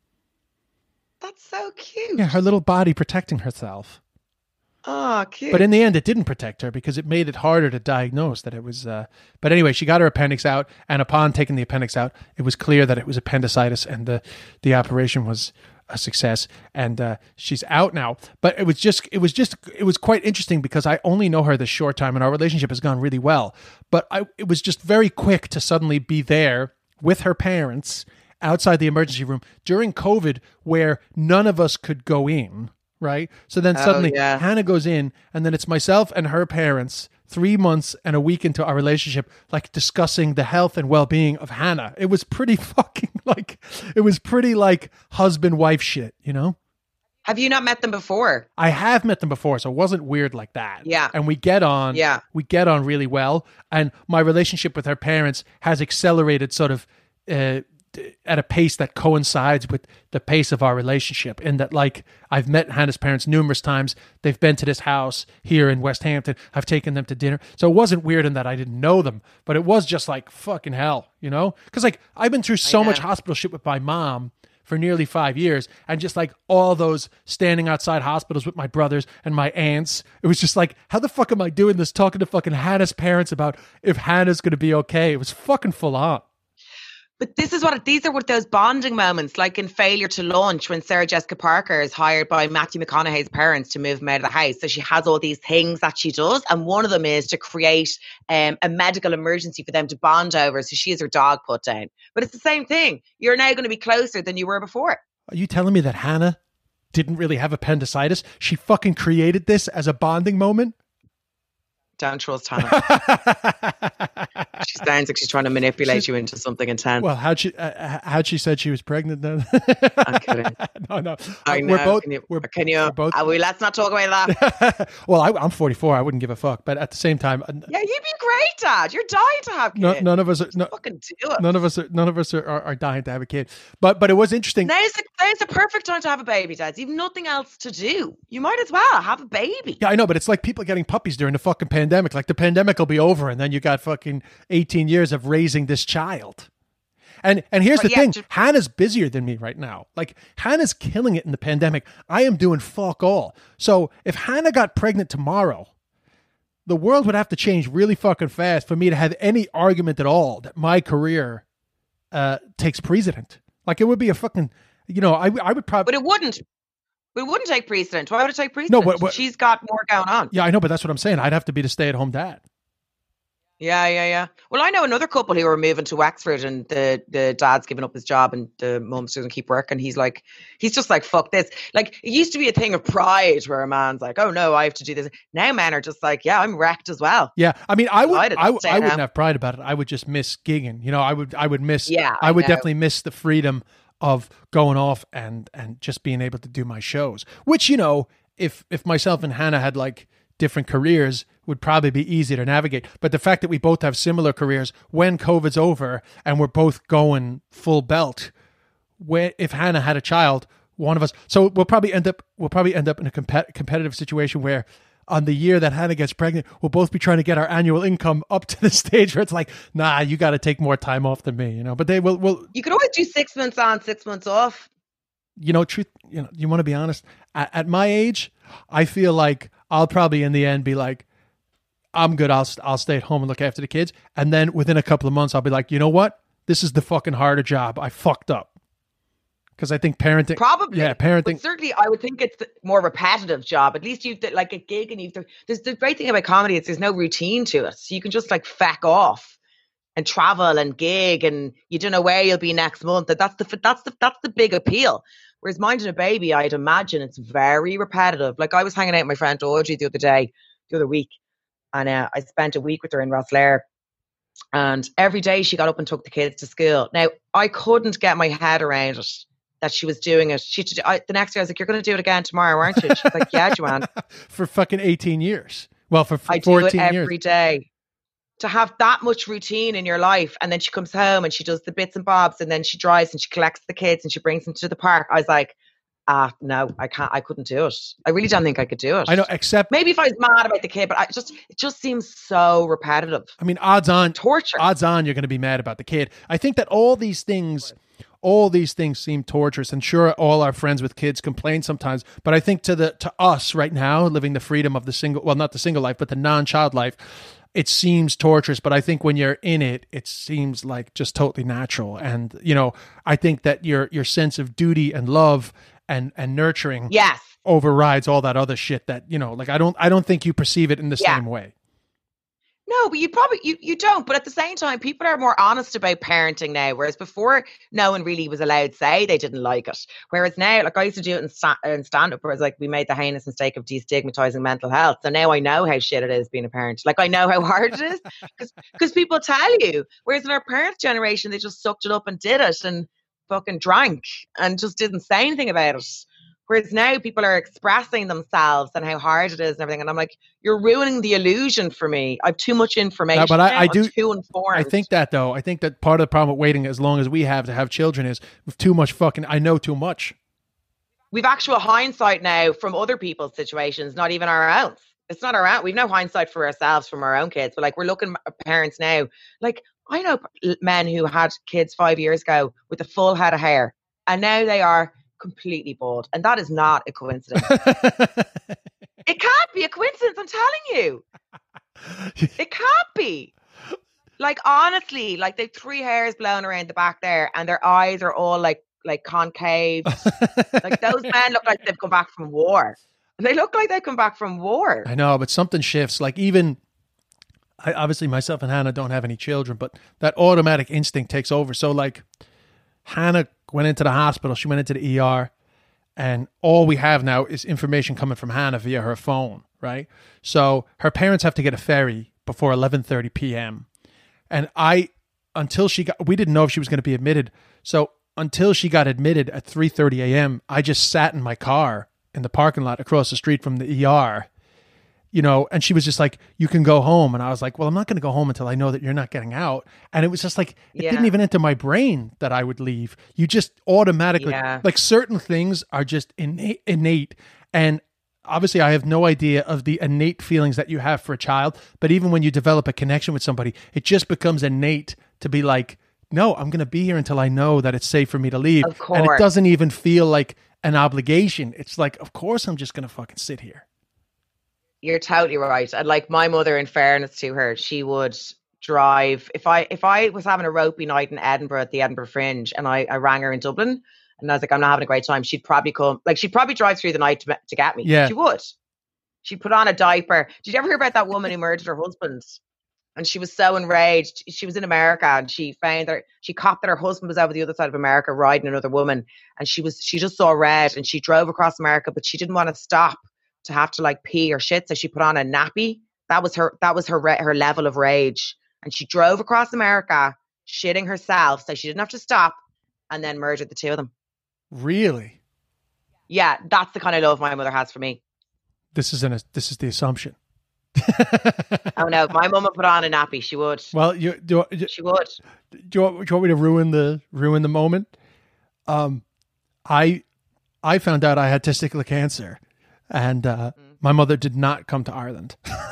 That's so cute. Yeah, her little body protecting herself. Oh, cute. But in the end, it didn't protect her because it made it harder to diagnose that it was. Uh... But anyway, she got her appendix out, and upon taking the appendix out, it was clear that it was appendicitis, and the the operation was a success. And uh, she's out now. But it was just, it was just, it was quite interesting because I only know her this short time, and our relationship has gone really well. But I, it was just very quick to suddenly be there with her parents outside the emergency room during COVID, where none of us could go in. Right. So then suddenly oh, yeah. Hannah goes in, and then it's myself and her parents three months and a week into our relationship, like discussing the health and well-being of Hannah. It was pretty fucking like, it was pretty like husband wife shit, you know? Have you not met them before? I have met them before, so it wasn't weird like that. Yeah. And we get on. Yeah. We get on really well. And my relationship with her parents has accelerated sort of, uh, at a pace that coincides with the pace of our relationship, in that like I've met Hannah's parents numerous times. They've been to this house here in West Hampton. I've taken them to dinner. So it wasn't weird in that I didn't know them, but it was just like fucking hell, you know? Because like I've been through so much hospital shit with my mom for nearly five years. And just like all those standing outside hospitals with my brothers and my aunts, it was just like, how the fuck am I doing this? Talking to fucking Hannah's parents about if Hannah's going to be okay. It was fucking full on. But this is what it, these are what those bonding moments, like in Failure to Launch, when Sarah Jessica Parker is hired by Matthew McConaughey's parents to move him out of the house. So she has all these things that she does, and one of them is to create um, a medical emergency for them to bond over. So she has her dog put down. But it's the same thing. You're now going to be closer than you were before. Are you telling me that Hannah didn't really have appendicitis? She fucking created this as a bonding moment? Don't trust Hannah. She sounds like she's trying to manipulate she, you into something intense. Well, how'd she, uh, how'd she said she was pregnant then? I'm kidding. no, no. I know. We're both, can you, we're, can you we're both, uh, we, let's not talk about that. Well, I, I'm forty-four. I wouldn't give a fuck. But at the same time, yeah, you'd be great, Dad. You're dying to have kids. No, none of us are. No, fucking do it. None of us are. None of us are, are, are dying to have a kid. But but it was interesting. Now's the, now's the perfect time to have a baby, Dad. You've nothing else to do. You might as well have a baby. Yeah, I know, but it's like people getting puppies during the fucking pandemic. Like the pandemic will be over, and then you got fucking eighteen years of raising this child. And and here's but the yeah, thing. just- Hannah's busier than me right now. Like Hannah's killing it in the pandemic. I am doing fuck all. So if Hannah got pregnant tomorrow, the world would have to change really fucking fast for me to have any argument at all that my career uh, takes precedent. Like it would be a fucking, you know, I I would probably. But it wouldn't. But it wouldn't take precedent. Why would it take precedent? No, but, but she's got more going on. Yeah, I know, but that's what I'm saying. I'd have to be the stay-at-home dad. Yeah, yeah, yeah. Well, I know another couple who are moving to Wexford, and the the dad's giving up his job, and the mum's doesn't keep working. He's like, he's just like, fuck this. Like, it used to be a thing of pride where a man's like, oh no, I have to do this. Now men are just like, yeah, I'm wrecked as well. Yeah, I mean, I would, Delighted, I, I'll w- stay I at wouldn't home. have pride about it. I would just miss gigging. You know, I would, I would miss. Yeah, I I would know. definitely miss the freedom of going off and and just being able to do my shows. Which, you know, if if myself and Hannah had like different careers, would probably be easy to navigate. But the fact that we both have similar careers, when COVID's over and we're both going full belt, where if Hannah had a child, one of us, so we'll probably end up we'll probably end up in a compet- competitive situation where on the year that Hannah gets pregnant, we'll both be trying to get our annual income up to the stage where it's like, nah, you got to take more time off than me, you know. But they will, will, You could always do six months on, six months off. you know, truth, you know, you want to be honest. At, at my age, I feel like I'll probably in the end be like, I'm good. I'll I'll stay at home and look after the kids. And then within a couple of months, I'll be like, you know what? This is the fucking harder job. I fucked up. Because I think parenting, Probably. yeah, parenting. But certainly, I would think it's the more repetitive job. At least you've got, like a gig, and you've there's the great thing about comedy is there's no routine to it. So you can just like feck off and travel and gig, and you don't know where you'll be next month. That that's the that's the that's the big appeal. Whereas minding a baby, I'd imagine it's very repetitive. Like I was hanging out with my friend Audrey the other day, the other week, and uh, I spent a week with her in Rosslare. And every day she got up and took the kids to school. Now I couldn't get my head around it that she was doing it. She I, the next day I was like, "You're going to do it again tomorrow, aren't you?" She's like, "Yeah, Joanne." For fucking eighteen years. Well, for I f- do it fourteen every years. day. To have that much routine in your life, and then she comes home and she does the bits and bobs, and then she drives and she collects the kids and she brings them to the park. I was like, ah, no, I can't. I couldn't do it. I really don't think I could do it. I know, except maybe if I was mad about the kid, but I just it just seems so repetitive. I mean, odds on, torture. Odds on, you're going to be mad about the kid. I think that all these things, all these things seem torturous. And sure, all our friends with kids complain sometimes. But I think to the to us right now, living the freedom of the single, well, not the single life, but the non-child life, it seems torturous. But I think when you're in it, it seems like just totally natural. And you know, I think that your your sense of duty and love and and nurturing, yes, overrides all that other shit. That you know, like I don't I don't think you perceive it in the yeah. same way. No, but you probably you, you don't. But at the same time, people are more honest about parenting now. Whereas before, no one really was allowed to say they didn't like it. Whereas now, like I used to do it in, sta- in stand up, where it's like we made the heinous mistake of destigmatizing mental health. So now I know how shit it is being a parent. Like I know how hard it is because people tell you. Whereas in our parents' generation, they just sucked it up and did it and fucking drank and just didn't say anything about it. Whereas now people are expressing themselves and how hard it is and everything. And I'm like, you're ruining the illusion for me. I have too much information. No, but I, now. I do. I'm too informed. I think that though. I think that part of the problem with waiting as long as we have to have children is with too much fucking. I know too much. We've actual hindsight now from other people's situations, not even our own. It's not our own. We've no hindsight for ourselves from our own kids. But like we're looking at parents now. Like I know men who had kids five years ago with a full head of hair, and now they are completely bald, and that is not a coincidence. It can't be a coincidence, I'm telling you. It can't be. Like honestly, like they've three hairs blown around the back there, and their eyes are all like like concave. Like those men look like they've come back from war. They look like they've come back from war. I know, but something shifts. Like even I, obviously myself and Hannah don't have any children, but that automatic instinct takes over. So like Hannah went into the hospital, she went into the E R, and all we have now is information coming from Hannah via her phone, right? So her parents have to get a ferry before eleven thirty p.m. And I, until she got, we didn't know if she was going to be admitted. So until she got admitted at three thirty a.m., I just sat in my car in the parking lot across the street from the E R, you know, and she was just like, you can go home. And I was like, well, I'm not going to go home until I know that you're not getting out. And it was just like, it Yeah. didn't even enter my brain that I would leave. You just automatically, Yeah. like certain things are just innate, innate. And obviously I have no idea of the innate feelings that you have for a child, but even when you develop a connection with somebody, it just becomes innate to be like, no, I'm going to be here until I know that it's safe for me to leave. Of And it course. doesn't even feel like an obligation. It's like, of course, I'm just going to fucking sit here. You're totally right. And like my mother, in fairness to her, she would drive. If I if I was having a ropey night in Edinburgh at the Edinburgh Fringe, and I, I rang her in Dublin, and I was like, I'm not having a great time, she'd probably come. Like she'd probably drive through the night to, to get me. Yeah. She would. She'd put on a diaper. Did you ever hear about that woman who murdered her husband? And she was so enraged. She was in America and she found that she caught that her husband was over the other side of America riding another woman. And she was, she just saw red and she drove across America, but she didn't want to stop to have to like pee or shit. So she put on a nappy. That was her, that was her, her level of rage. And she drove across America, shitting herself. So she didn't have to stop and then murdered the two of them. Really? Yeah. That's the kind of love my mother has for me. This is an, this is the assumption. Oh no, my mum would put on a nappy. She would. Well, you do. You, she would. Do you, want, do you want me to ruin the ruin the moment? Um, I I found out I had testicular cancer, and uh, mm. my mother did not come to Ireland.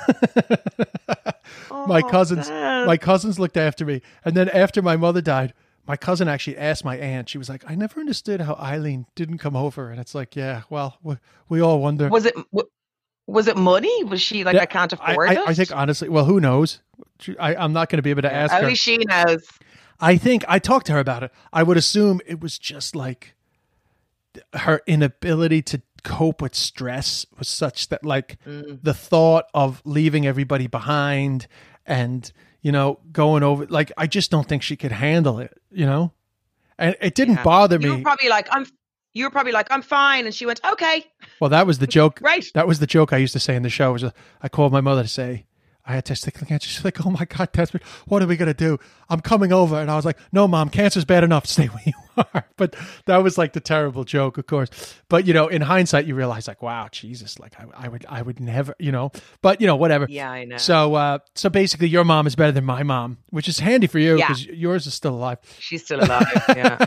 Oh, my cousins, man. my cousins looked after me, and then after my mother died, my cousin actually asked my aunt. She was like, "I never understood how Eileen didn't come over," and it's like, yeah, well, we, we all wonder. Was it? W- Was it money? Was she like, yeah, I can't afford I, it? I, I think honestly, well, who knows? I, I'm not going to be able to ask Only her. she knows. I think I talked to her about it. I would assume it was just like her inability to cope with stress was such that like mm. the thought of leaving everybody behind and, you know, going over, like, I just don't think she could handle it, you know? And it didn't yeah. bother me. You were probably like, I'm You were probably like, I'm fine. And she went, okay. Well, that was the joke. Right. That was the joke I used to say in the show. Was a, I called my mother to say, I had testicular cancer. She's like, oh my God, Desmond, what are we going to do? I'm coming over. And I was like, no, Mom, cancer's bad enough. Stay where you are. But that was like the terrible joke, of course. But, you know, in hindsight, you realize like, wow, Jesus, like I, I would, I would never, you know, but you know, whatever. Yeah, I know. So, uh, so basically your mom is better than my mom, which is handy for you because yeah. yours is still alive. She's still alive. Yeah.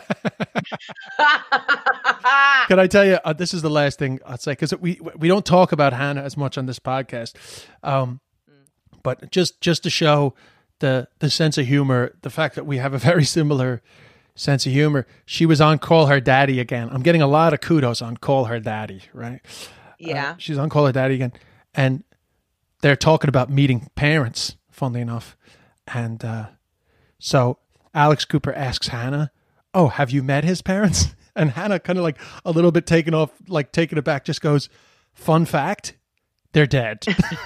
Can I tell you, uh, this is the last thing I'd say, because we, we don't talk about Hannah as much on this podcast. Um, But just, just to show the the sense of humor, the fact that we have a very similar sense of humor, she was on Call Her Daddy again. I'm getting a lot of kudos on Call Her Daddy, right? Yeah. Uh, she's on Call Her Daddy again. And they're talking about meeting parents, funnily enough. And uh, so Alex Cooper asks Hannah, oh, have you met his parents? And Hannah kind of like a little bit taken off, like taken aback, just goes, fun fact, they're dead.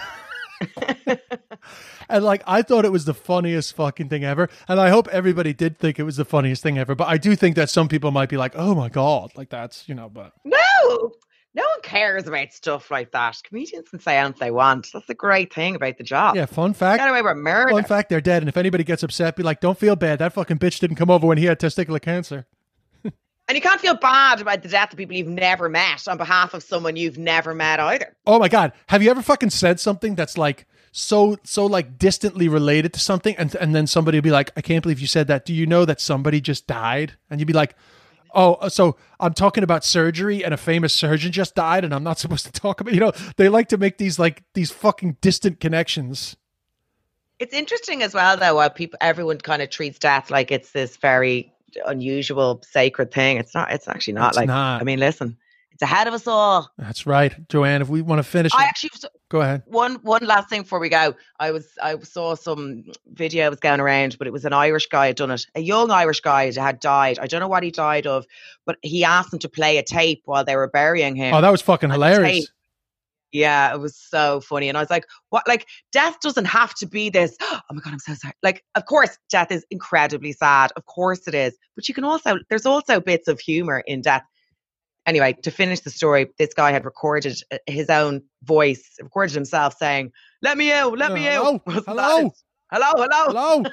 And like, I thought it was the funniest fucking thing ever. And I hope everybody did think it was the funniest thing ever. But I do think that some people might be like, oh my God, like that's, you know, but. No, no one cares about stuff like that. Comedians can say anything they want. That's the great thing about the job. Yeah, fun fact. Get away with murder. Fun fact, they're dead. And if anybody gets upset, be like, don't feel bad. That fucking bitch didn't come over when he had testicular cancer. And you can't feel bad about the death of people you've never met on behalf of someone you've never met either. Oh my God. Have you ever fucking said something that's like so, so like distantly related to something? And, and then somebody will be like, I can't believe you said that. Do you know that somebody just died? And you'd be like, oh, so I'm talking about surgery and a famous surgeon just died and I'm not supposed to talk about, you know, they like to make these like these fucking distant connections. It's interesting as well, though, how people, everyone kind of treats death like it's this very unusual, sacred thing. It's not, it's actually not. It's like, not. I mean, listen, it's ahead of us all. That's right. Joanne, if we want to finish. I it, actually, go ahead. One, one last thing before we go. I was, I saw some video was going around, but it was an Irish guy had done it. A young Irish guy had died. I don't know what he died of, but he asked them to play a tape while they were burying him. Oh, that was fucking hilarious. Yeah, it was so funny. And I was like, what? Like, death doesn't have to be this, oh my God, I'm so sorry. Like, of course, death is incredibly sad. Of course it is. But you can also, there's also bits of humor in death. Anyway, to finish the story, this guy had recorded his own voice, recorded himself saying, let me out, let uh, me hello, out. Hello. Hello, hello.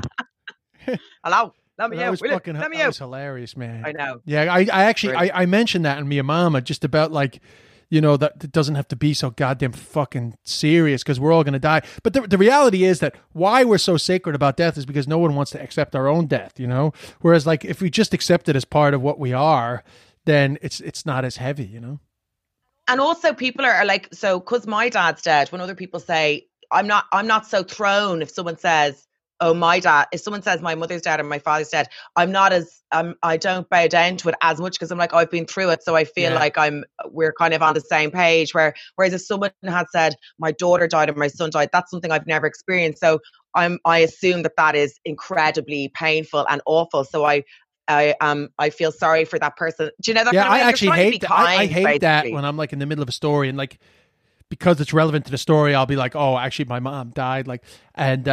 Hello. Hello. Let me that out. Was fucking, let me that out. was hilarious, man. I know. Yeah, I, I actually, I, I mentioned that in Me and Mama, just about like, you know, that it doesn't have to be so goddamn fucking serious because we're all going to die. But the, the reality is that why we're so sacred about death is because no one wants to accept our own death, you know? Whereas like if we just accept it as part of what we are, then it's it's not as heavy, you know? And also people are, are like, so because my dad's dead, when other people say, I'm not, I'm not so thrown if someone says, oh, my dad, if someone says my mother's dead or my father's dead, I'm not as, um, I don't bow down to it as much because I'm like, oh, I've been through it. So I feel yeah. like I'm, we're kind of on the same page where, whereas if someone had said my daughter died or my son died, that's something I've never experienced. So I'm, I assume that that is incredibly painful and awful. So I, I, um, I feel sorry for that person. Do you know that? Yeah, kind of I actually hate that. I, I hate basically. that when I'm like in the middle of a story and like, because it's relevant to the story, I'll be like, oh, actually my mom died. Like, and, uh,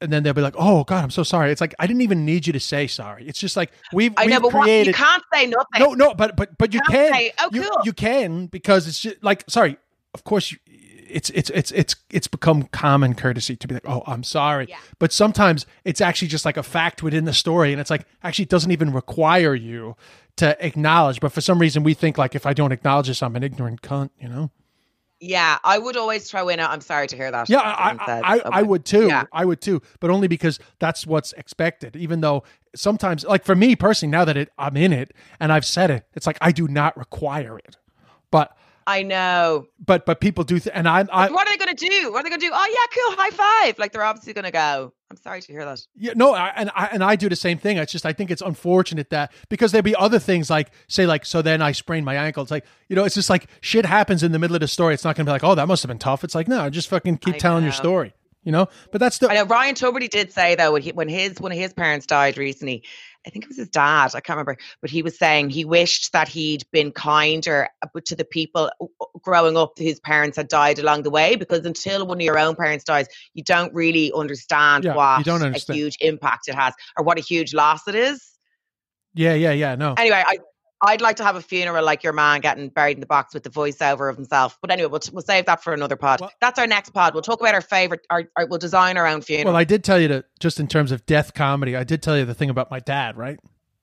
and then they'll be like, "Oh God, I'm so sorry." It's like I didn't even need you to say sorry. It's just like we've I know, we've but what, created. you can't say nothing. No, no, but but but you Can't can. say, "Oh, you, cool." you can because it's just like sorry. Of course, you, it's it's it's it's it's become common courtesy to be like, "Oh, I'm sorry," Yeah. but sometimes it's actually just like a fact within the story, and it's like actually it doesn't even require you to acknowledge. But for some reason, we think like if I don't acknowledge this, I'm an ignorant cunt. You know. Yeah, I would always throw in a, I'm sorry to hear that. Yeah, I I, said, I, okay. I would too. Yeah. I would too, but only because that's what's expected. Even though sometimes, like for me personally, now that it, I'm in it and I've said it, it's like I do not require it. But I know. but but people do, th- and I I What are they going to do? What are they going to do? Oh, yeah, cool, high five. Like, they're obviously going to go, I'm sorry to hear that. yeah no, I, and I and I do the same thing. It's just I think it's unfortunate that because there'd be other things like say like so then I sprained my ankle. It's like you know it's just like shit happens in the middle of the story. It's not going to be like oh that must have been tough. It's like no, just fucking keep I telling your know. story. You know, but that's the I know Ryan Tuberty did say though when, he, when his one of his parents died recently, I think it was his dad, I can't remember, but he was saying he wished that he'd been kinder to the people growing up whose parents had died along the way, because until one of your own parents dies, you don't really understand Yeah, what you don't understand. a huge impact it has or what a huge loss it is. yeah yeah yeah no. Anyway, I I'd like to have a funeral like your man getting buried in the box with the voiceover of himself. But anyway, we'll, we'll save that for another pod. Well- That's our next pod. We'll talk about our favorite, our, our, we'll design our own funeral. Well, I did tell you to just in terms of death comedy. I did tell you the thing about my dad, right?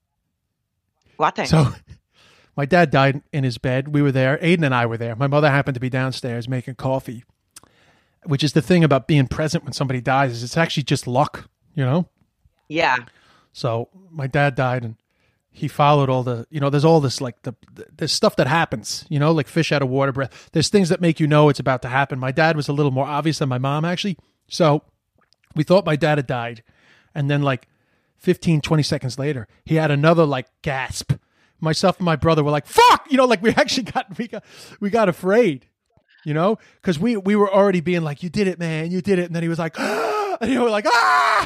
What thing? So, my dad died in his bed. We were there. Aiden and I were there. My mother happened to be downstairs making coffee, which is the thing about being present when somebody dies is it's actually just luck, you know? yeah. So my dad died and he followed all the, you know, there's all this like the, the there's stuff that happens, you know, like fish out of water breath. There's things that make you know it's about to happen. My dad was a little more obvious than my mom actually. So we thought my dad had died. And then like fifteen, twenty seconds later, he had another like gasp. Myself and my brother were like, fuck, you know, like we actually got, we got, we got afraid, you know, because we, we were already being like, you did it, man, you did it. And then he was like, ah! And you were like, ah,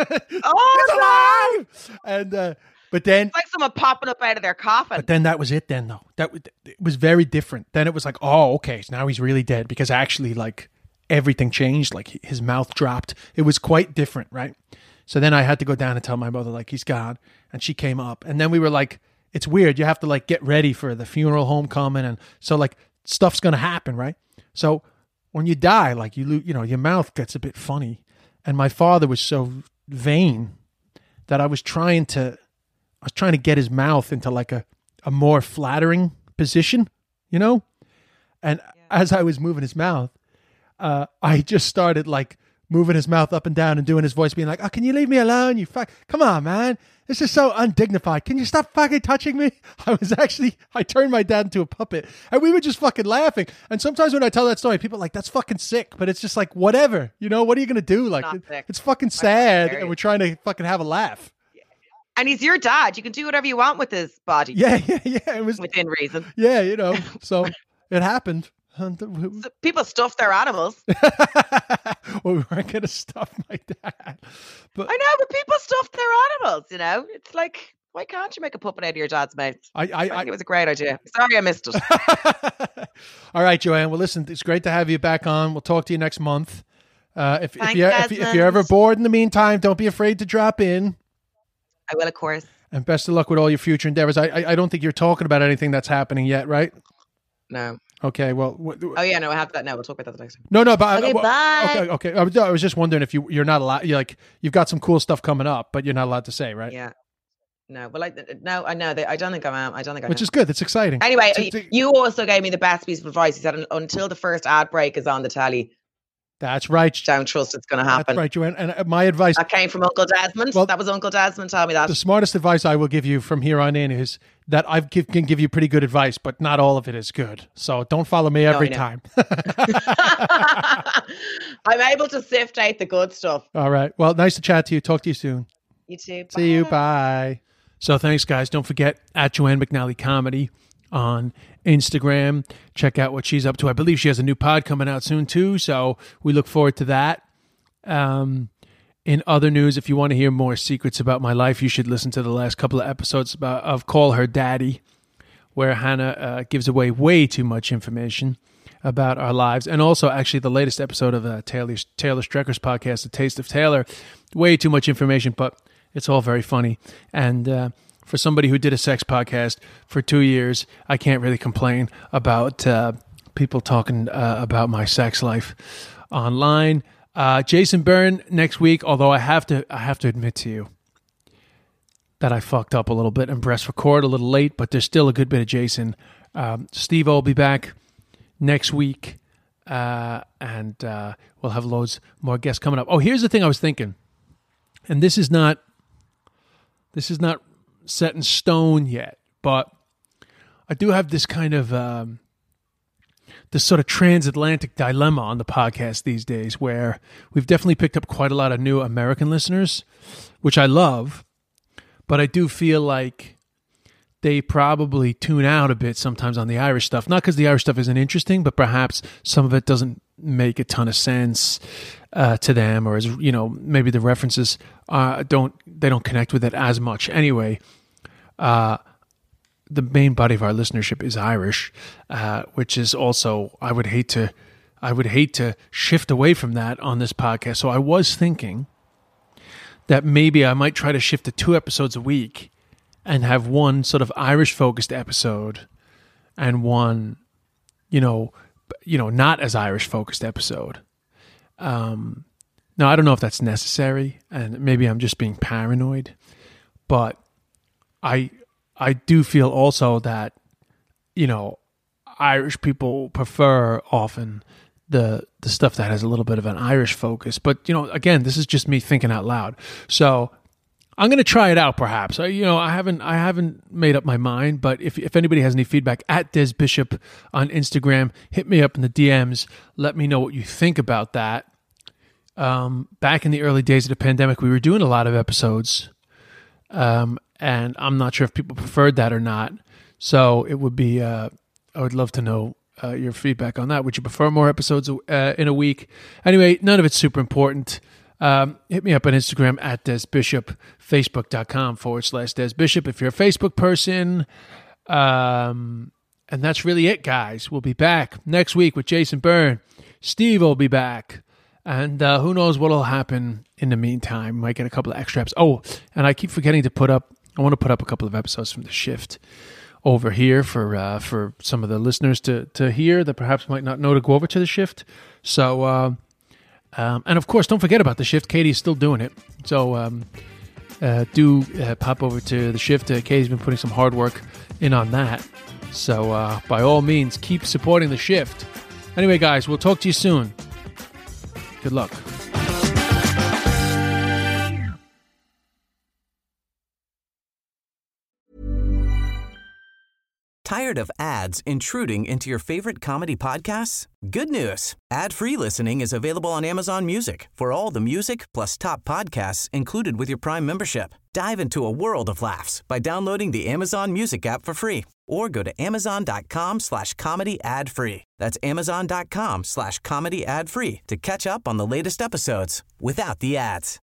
Oh, he's alive. And, uh, but then, it's like someone popping up out of their coffin. but then that was it then though. That was, it was very different. Then it was like, oh, okay, so now he's really dead because actually like everything changed. Like his mouth dropped. It was quite different, right? So then I had to go down and tell my mother like he's gone. And she came up. And then we were like, it's weird. You have to like get ready for the funeral homecoming. And so like stuff's going to happen, right? So when you die, like you, lo- you know, your mouth gets a bit funny. And my father was so vain that I was trying to, I was trying to get his mouth into like a, a more flattering position, you know? And as I was moving his mouth, uh, I just started like moving his mouth up and down and doing his voice being like, oh, can you leave me alone? You fuck, come on, man. This is so undignified. Can you stop fucking touching me? I was actually, I turned my dad into a puppet and we were just fucking laughing. And sometimes when I tell that story, people are like, that's fucking sick, but it's just like, whatever, you know, what are you going to do? Like, Not it- sick. it's fucking sad hilarious. and we're trying to fucking have a laugh. And he's your dad. You can do whatever you want with his body. Yeah, yeah, yeah. It was, Within reason. yeah, you know, so it happened. And we- So people stuff their animals. well, we weren't going to stuff my dad. But I know, but people stuff their animals, you know? It's like, why can't you make a puppet out of your dad's mouth? I, I, I I, think it was a great idea. Sorry I missed it. all right, Joanne. Well, listen, it's great to have you back on. We'll talk to you next month. Uh, if, if, Thanks, you, if, you, if you're ever Desmond. bored in the meantime, don't be afraid to drop in. I will, of course. And best of luck with all your future endeavors. I, I, I don't think you're talking about anything that's happening yet, right? No. Okay, well, w- w- Oh, yeah, no, I have that. No, we'll talk about that next time. no, no, but Okay, well, bye. okay, okay. I was, I was just wondering if you you're not allowed. You're like you've got some cool stuff coming up, but you're not allowed to say, right? Yeah. No, but like, no, I know. They, I don't think I am. I don't think I Which am. is good. It's exciting. Anyway, It's- it's- you also gave me the best piece of advice. You said "Un- until the first ad break is on the telly, that's right. don't trust it's going to happen. That's right, Joanne. And uh, my advice. That came from Uncle Desmond. Well, that was Uncle Desmond telling me that. The smartest advice I will give you from here on in is that I give, can give you pretty good advice, but not all of it is good. So don't follow me every know. time. I'm able to sift out the good stuff. All right. Well, nice to chat to you. Talk to you soon. You too. See you. Bye. Bye. So thanks, guys. Don't forget at Joanne McNally Comedy on Instagram. Check out what she's up to. I believe she has a new pod coming out soon too. So we look forward to that. Um, in other news, if you want to hear more secrets about my life, you should listen to the last couple of episodes about of Call Her Daddy, where Hannah uh, gives away way too much information. about our lives. And also, actually, the latest episode of uh, Taylor, Taylor Strecker's podcast, The Taste of Taylor, way too much information, but it's all very funny. And uh, for somebody who did a sex podcast for two years, I can't really complain about uh, people talking uh, about my sex life online. Uh, Jason Byrne next week, although I have to I have to admit to you that I fucked up a little bit and pressed record a little late, but there's still a good bit of Jason. Um, Steve will be back next week, uh, and uh, we'll have loads more guests coming up. Oh, here's the thing I was thinking, and this is not this is not set in stone yet, but I do have this kind of um, this sort of transatlantic dilemma on the podcast these days, where we've definitely picked up quite a lot of new American listeners, which I love, but I do feel like they probably tune out a bit sometimes on the Irish stuff. Not because the Irish stuff isn't interesting, but perhaps some of it doesn't make a ton of sense uh, to them, or as you know, maybe the references uh, don't they don't connect with it as much. Anyway, uh, the main body of our listenership is Irish, uh, which is also I would hate to I would hate to shift away from that on this podcast. So I was thinking that maybe I might try to shift to two episodes a week and have one sort of Irish-focused episode and one, you know, you know, not as Irish-focused episode. Um, now, I don't know if that's necessary, and maybe I'm just being paranoid, but I I do feel also that, you know, Irish people prefer often the the stuff that has a little bit of an Irish focus. But, you know, again, this is just me thinking out loud. So I'm going to try it out, perhaps. I, you know, I haven't I haven't made up my mind, but if if anybody has any feedback, at Des Bishop on Instagram, hit me up in the D Ms. Let me know what you think about that. Um, back in the early days of the pandemic, we were doing a lot of episodes, um, and I'm not sure if people preferred that or not. So it would be, uh, I would love to know uh, your feedback on that. Would you prefer more episodes uh, in a week? Anyway, none of it's super important. Um, hit me up on Instagram at Des Bishop, Facebook.com forward slash Des Bishop if you're a Facebook person. Um, and that's really it, guys. We'll be back next week with Jason Byrne. Steve will be back. And uh, who knows what will happen in the meantime. Might get a couple of extra episodes. Oh, and I keep forgetting to put up, I want to put up a couple of episodes from The Shift over here for uh, for some of the listeners to, to hear that perhaps might not know to go over to The Shift. So, uh, um, and of course, don't forget about The Shift. Katie's still doing it. So um, uh, do uh, pop over to The Shift. Uh, Katie's been putting some hard work in on that. So uh, by all means, keep supporting The Shift. Anyway, guys, we'll talk to you soon. Good luck. Tired of ads intruding into your favorite comedy podcasts? Good news. Ad-free listening is available on Amazon Music for all the music plus top podcasts included with your Prime membership. Dive into a world of laughs by downloading the Amazon Music app for free or go to amazon.com slash comedy ad free. That's amazon.com slash comedy ad free to catch up on the latest episodes without the ads.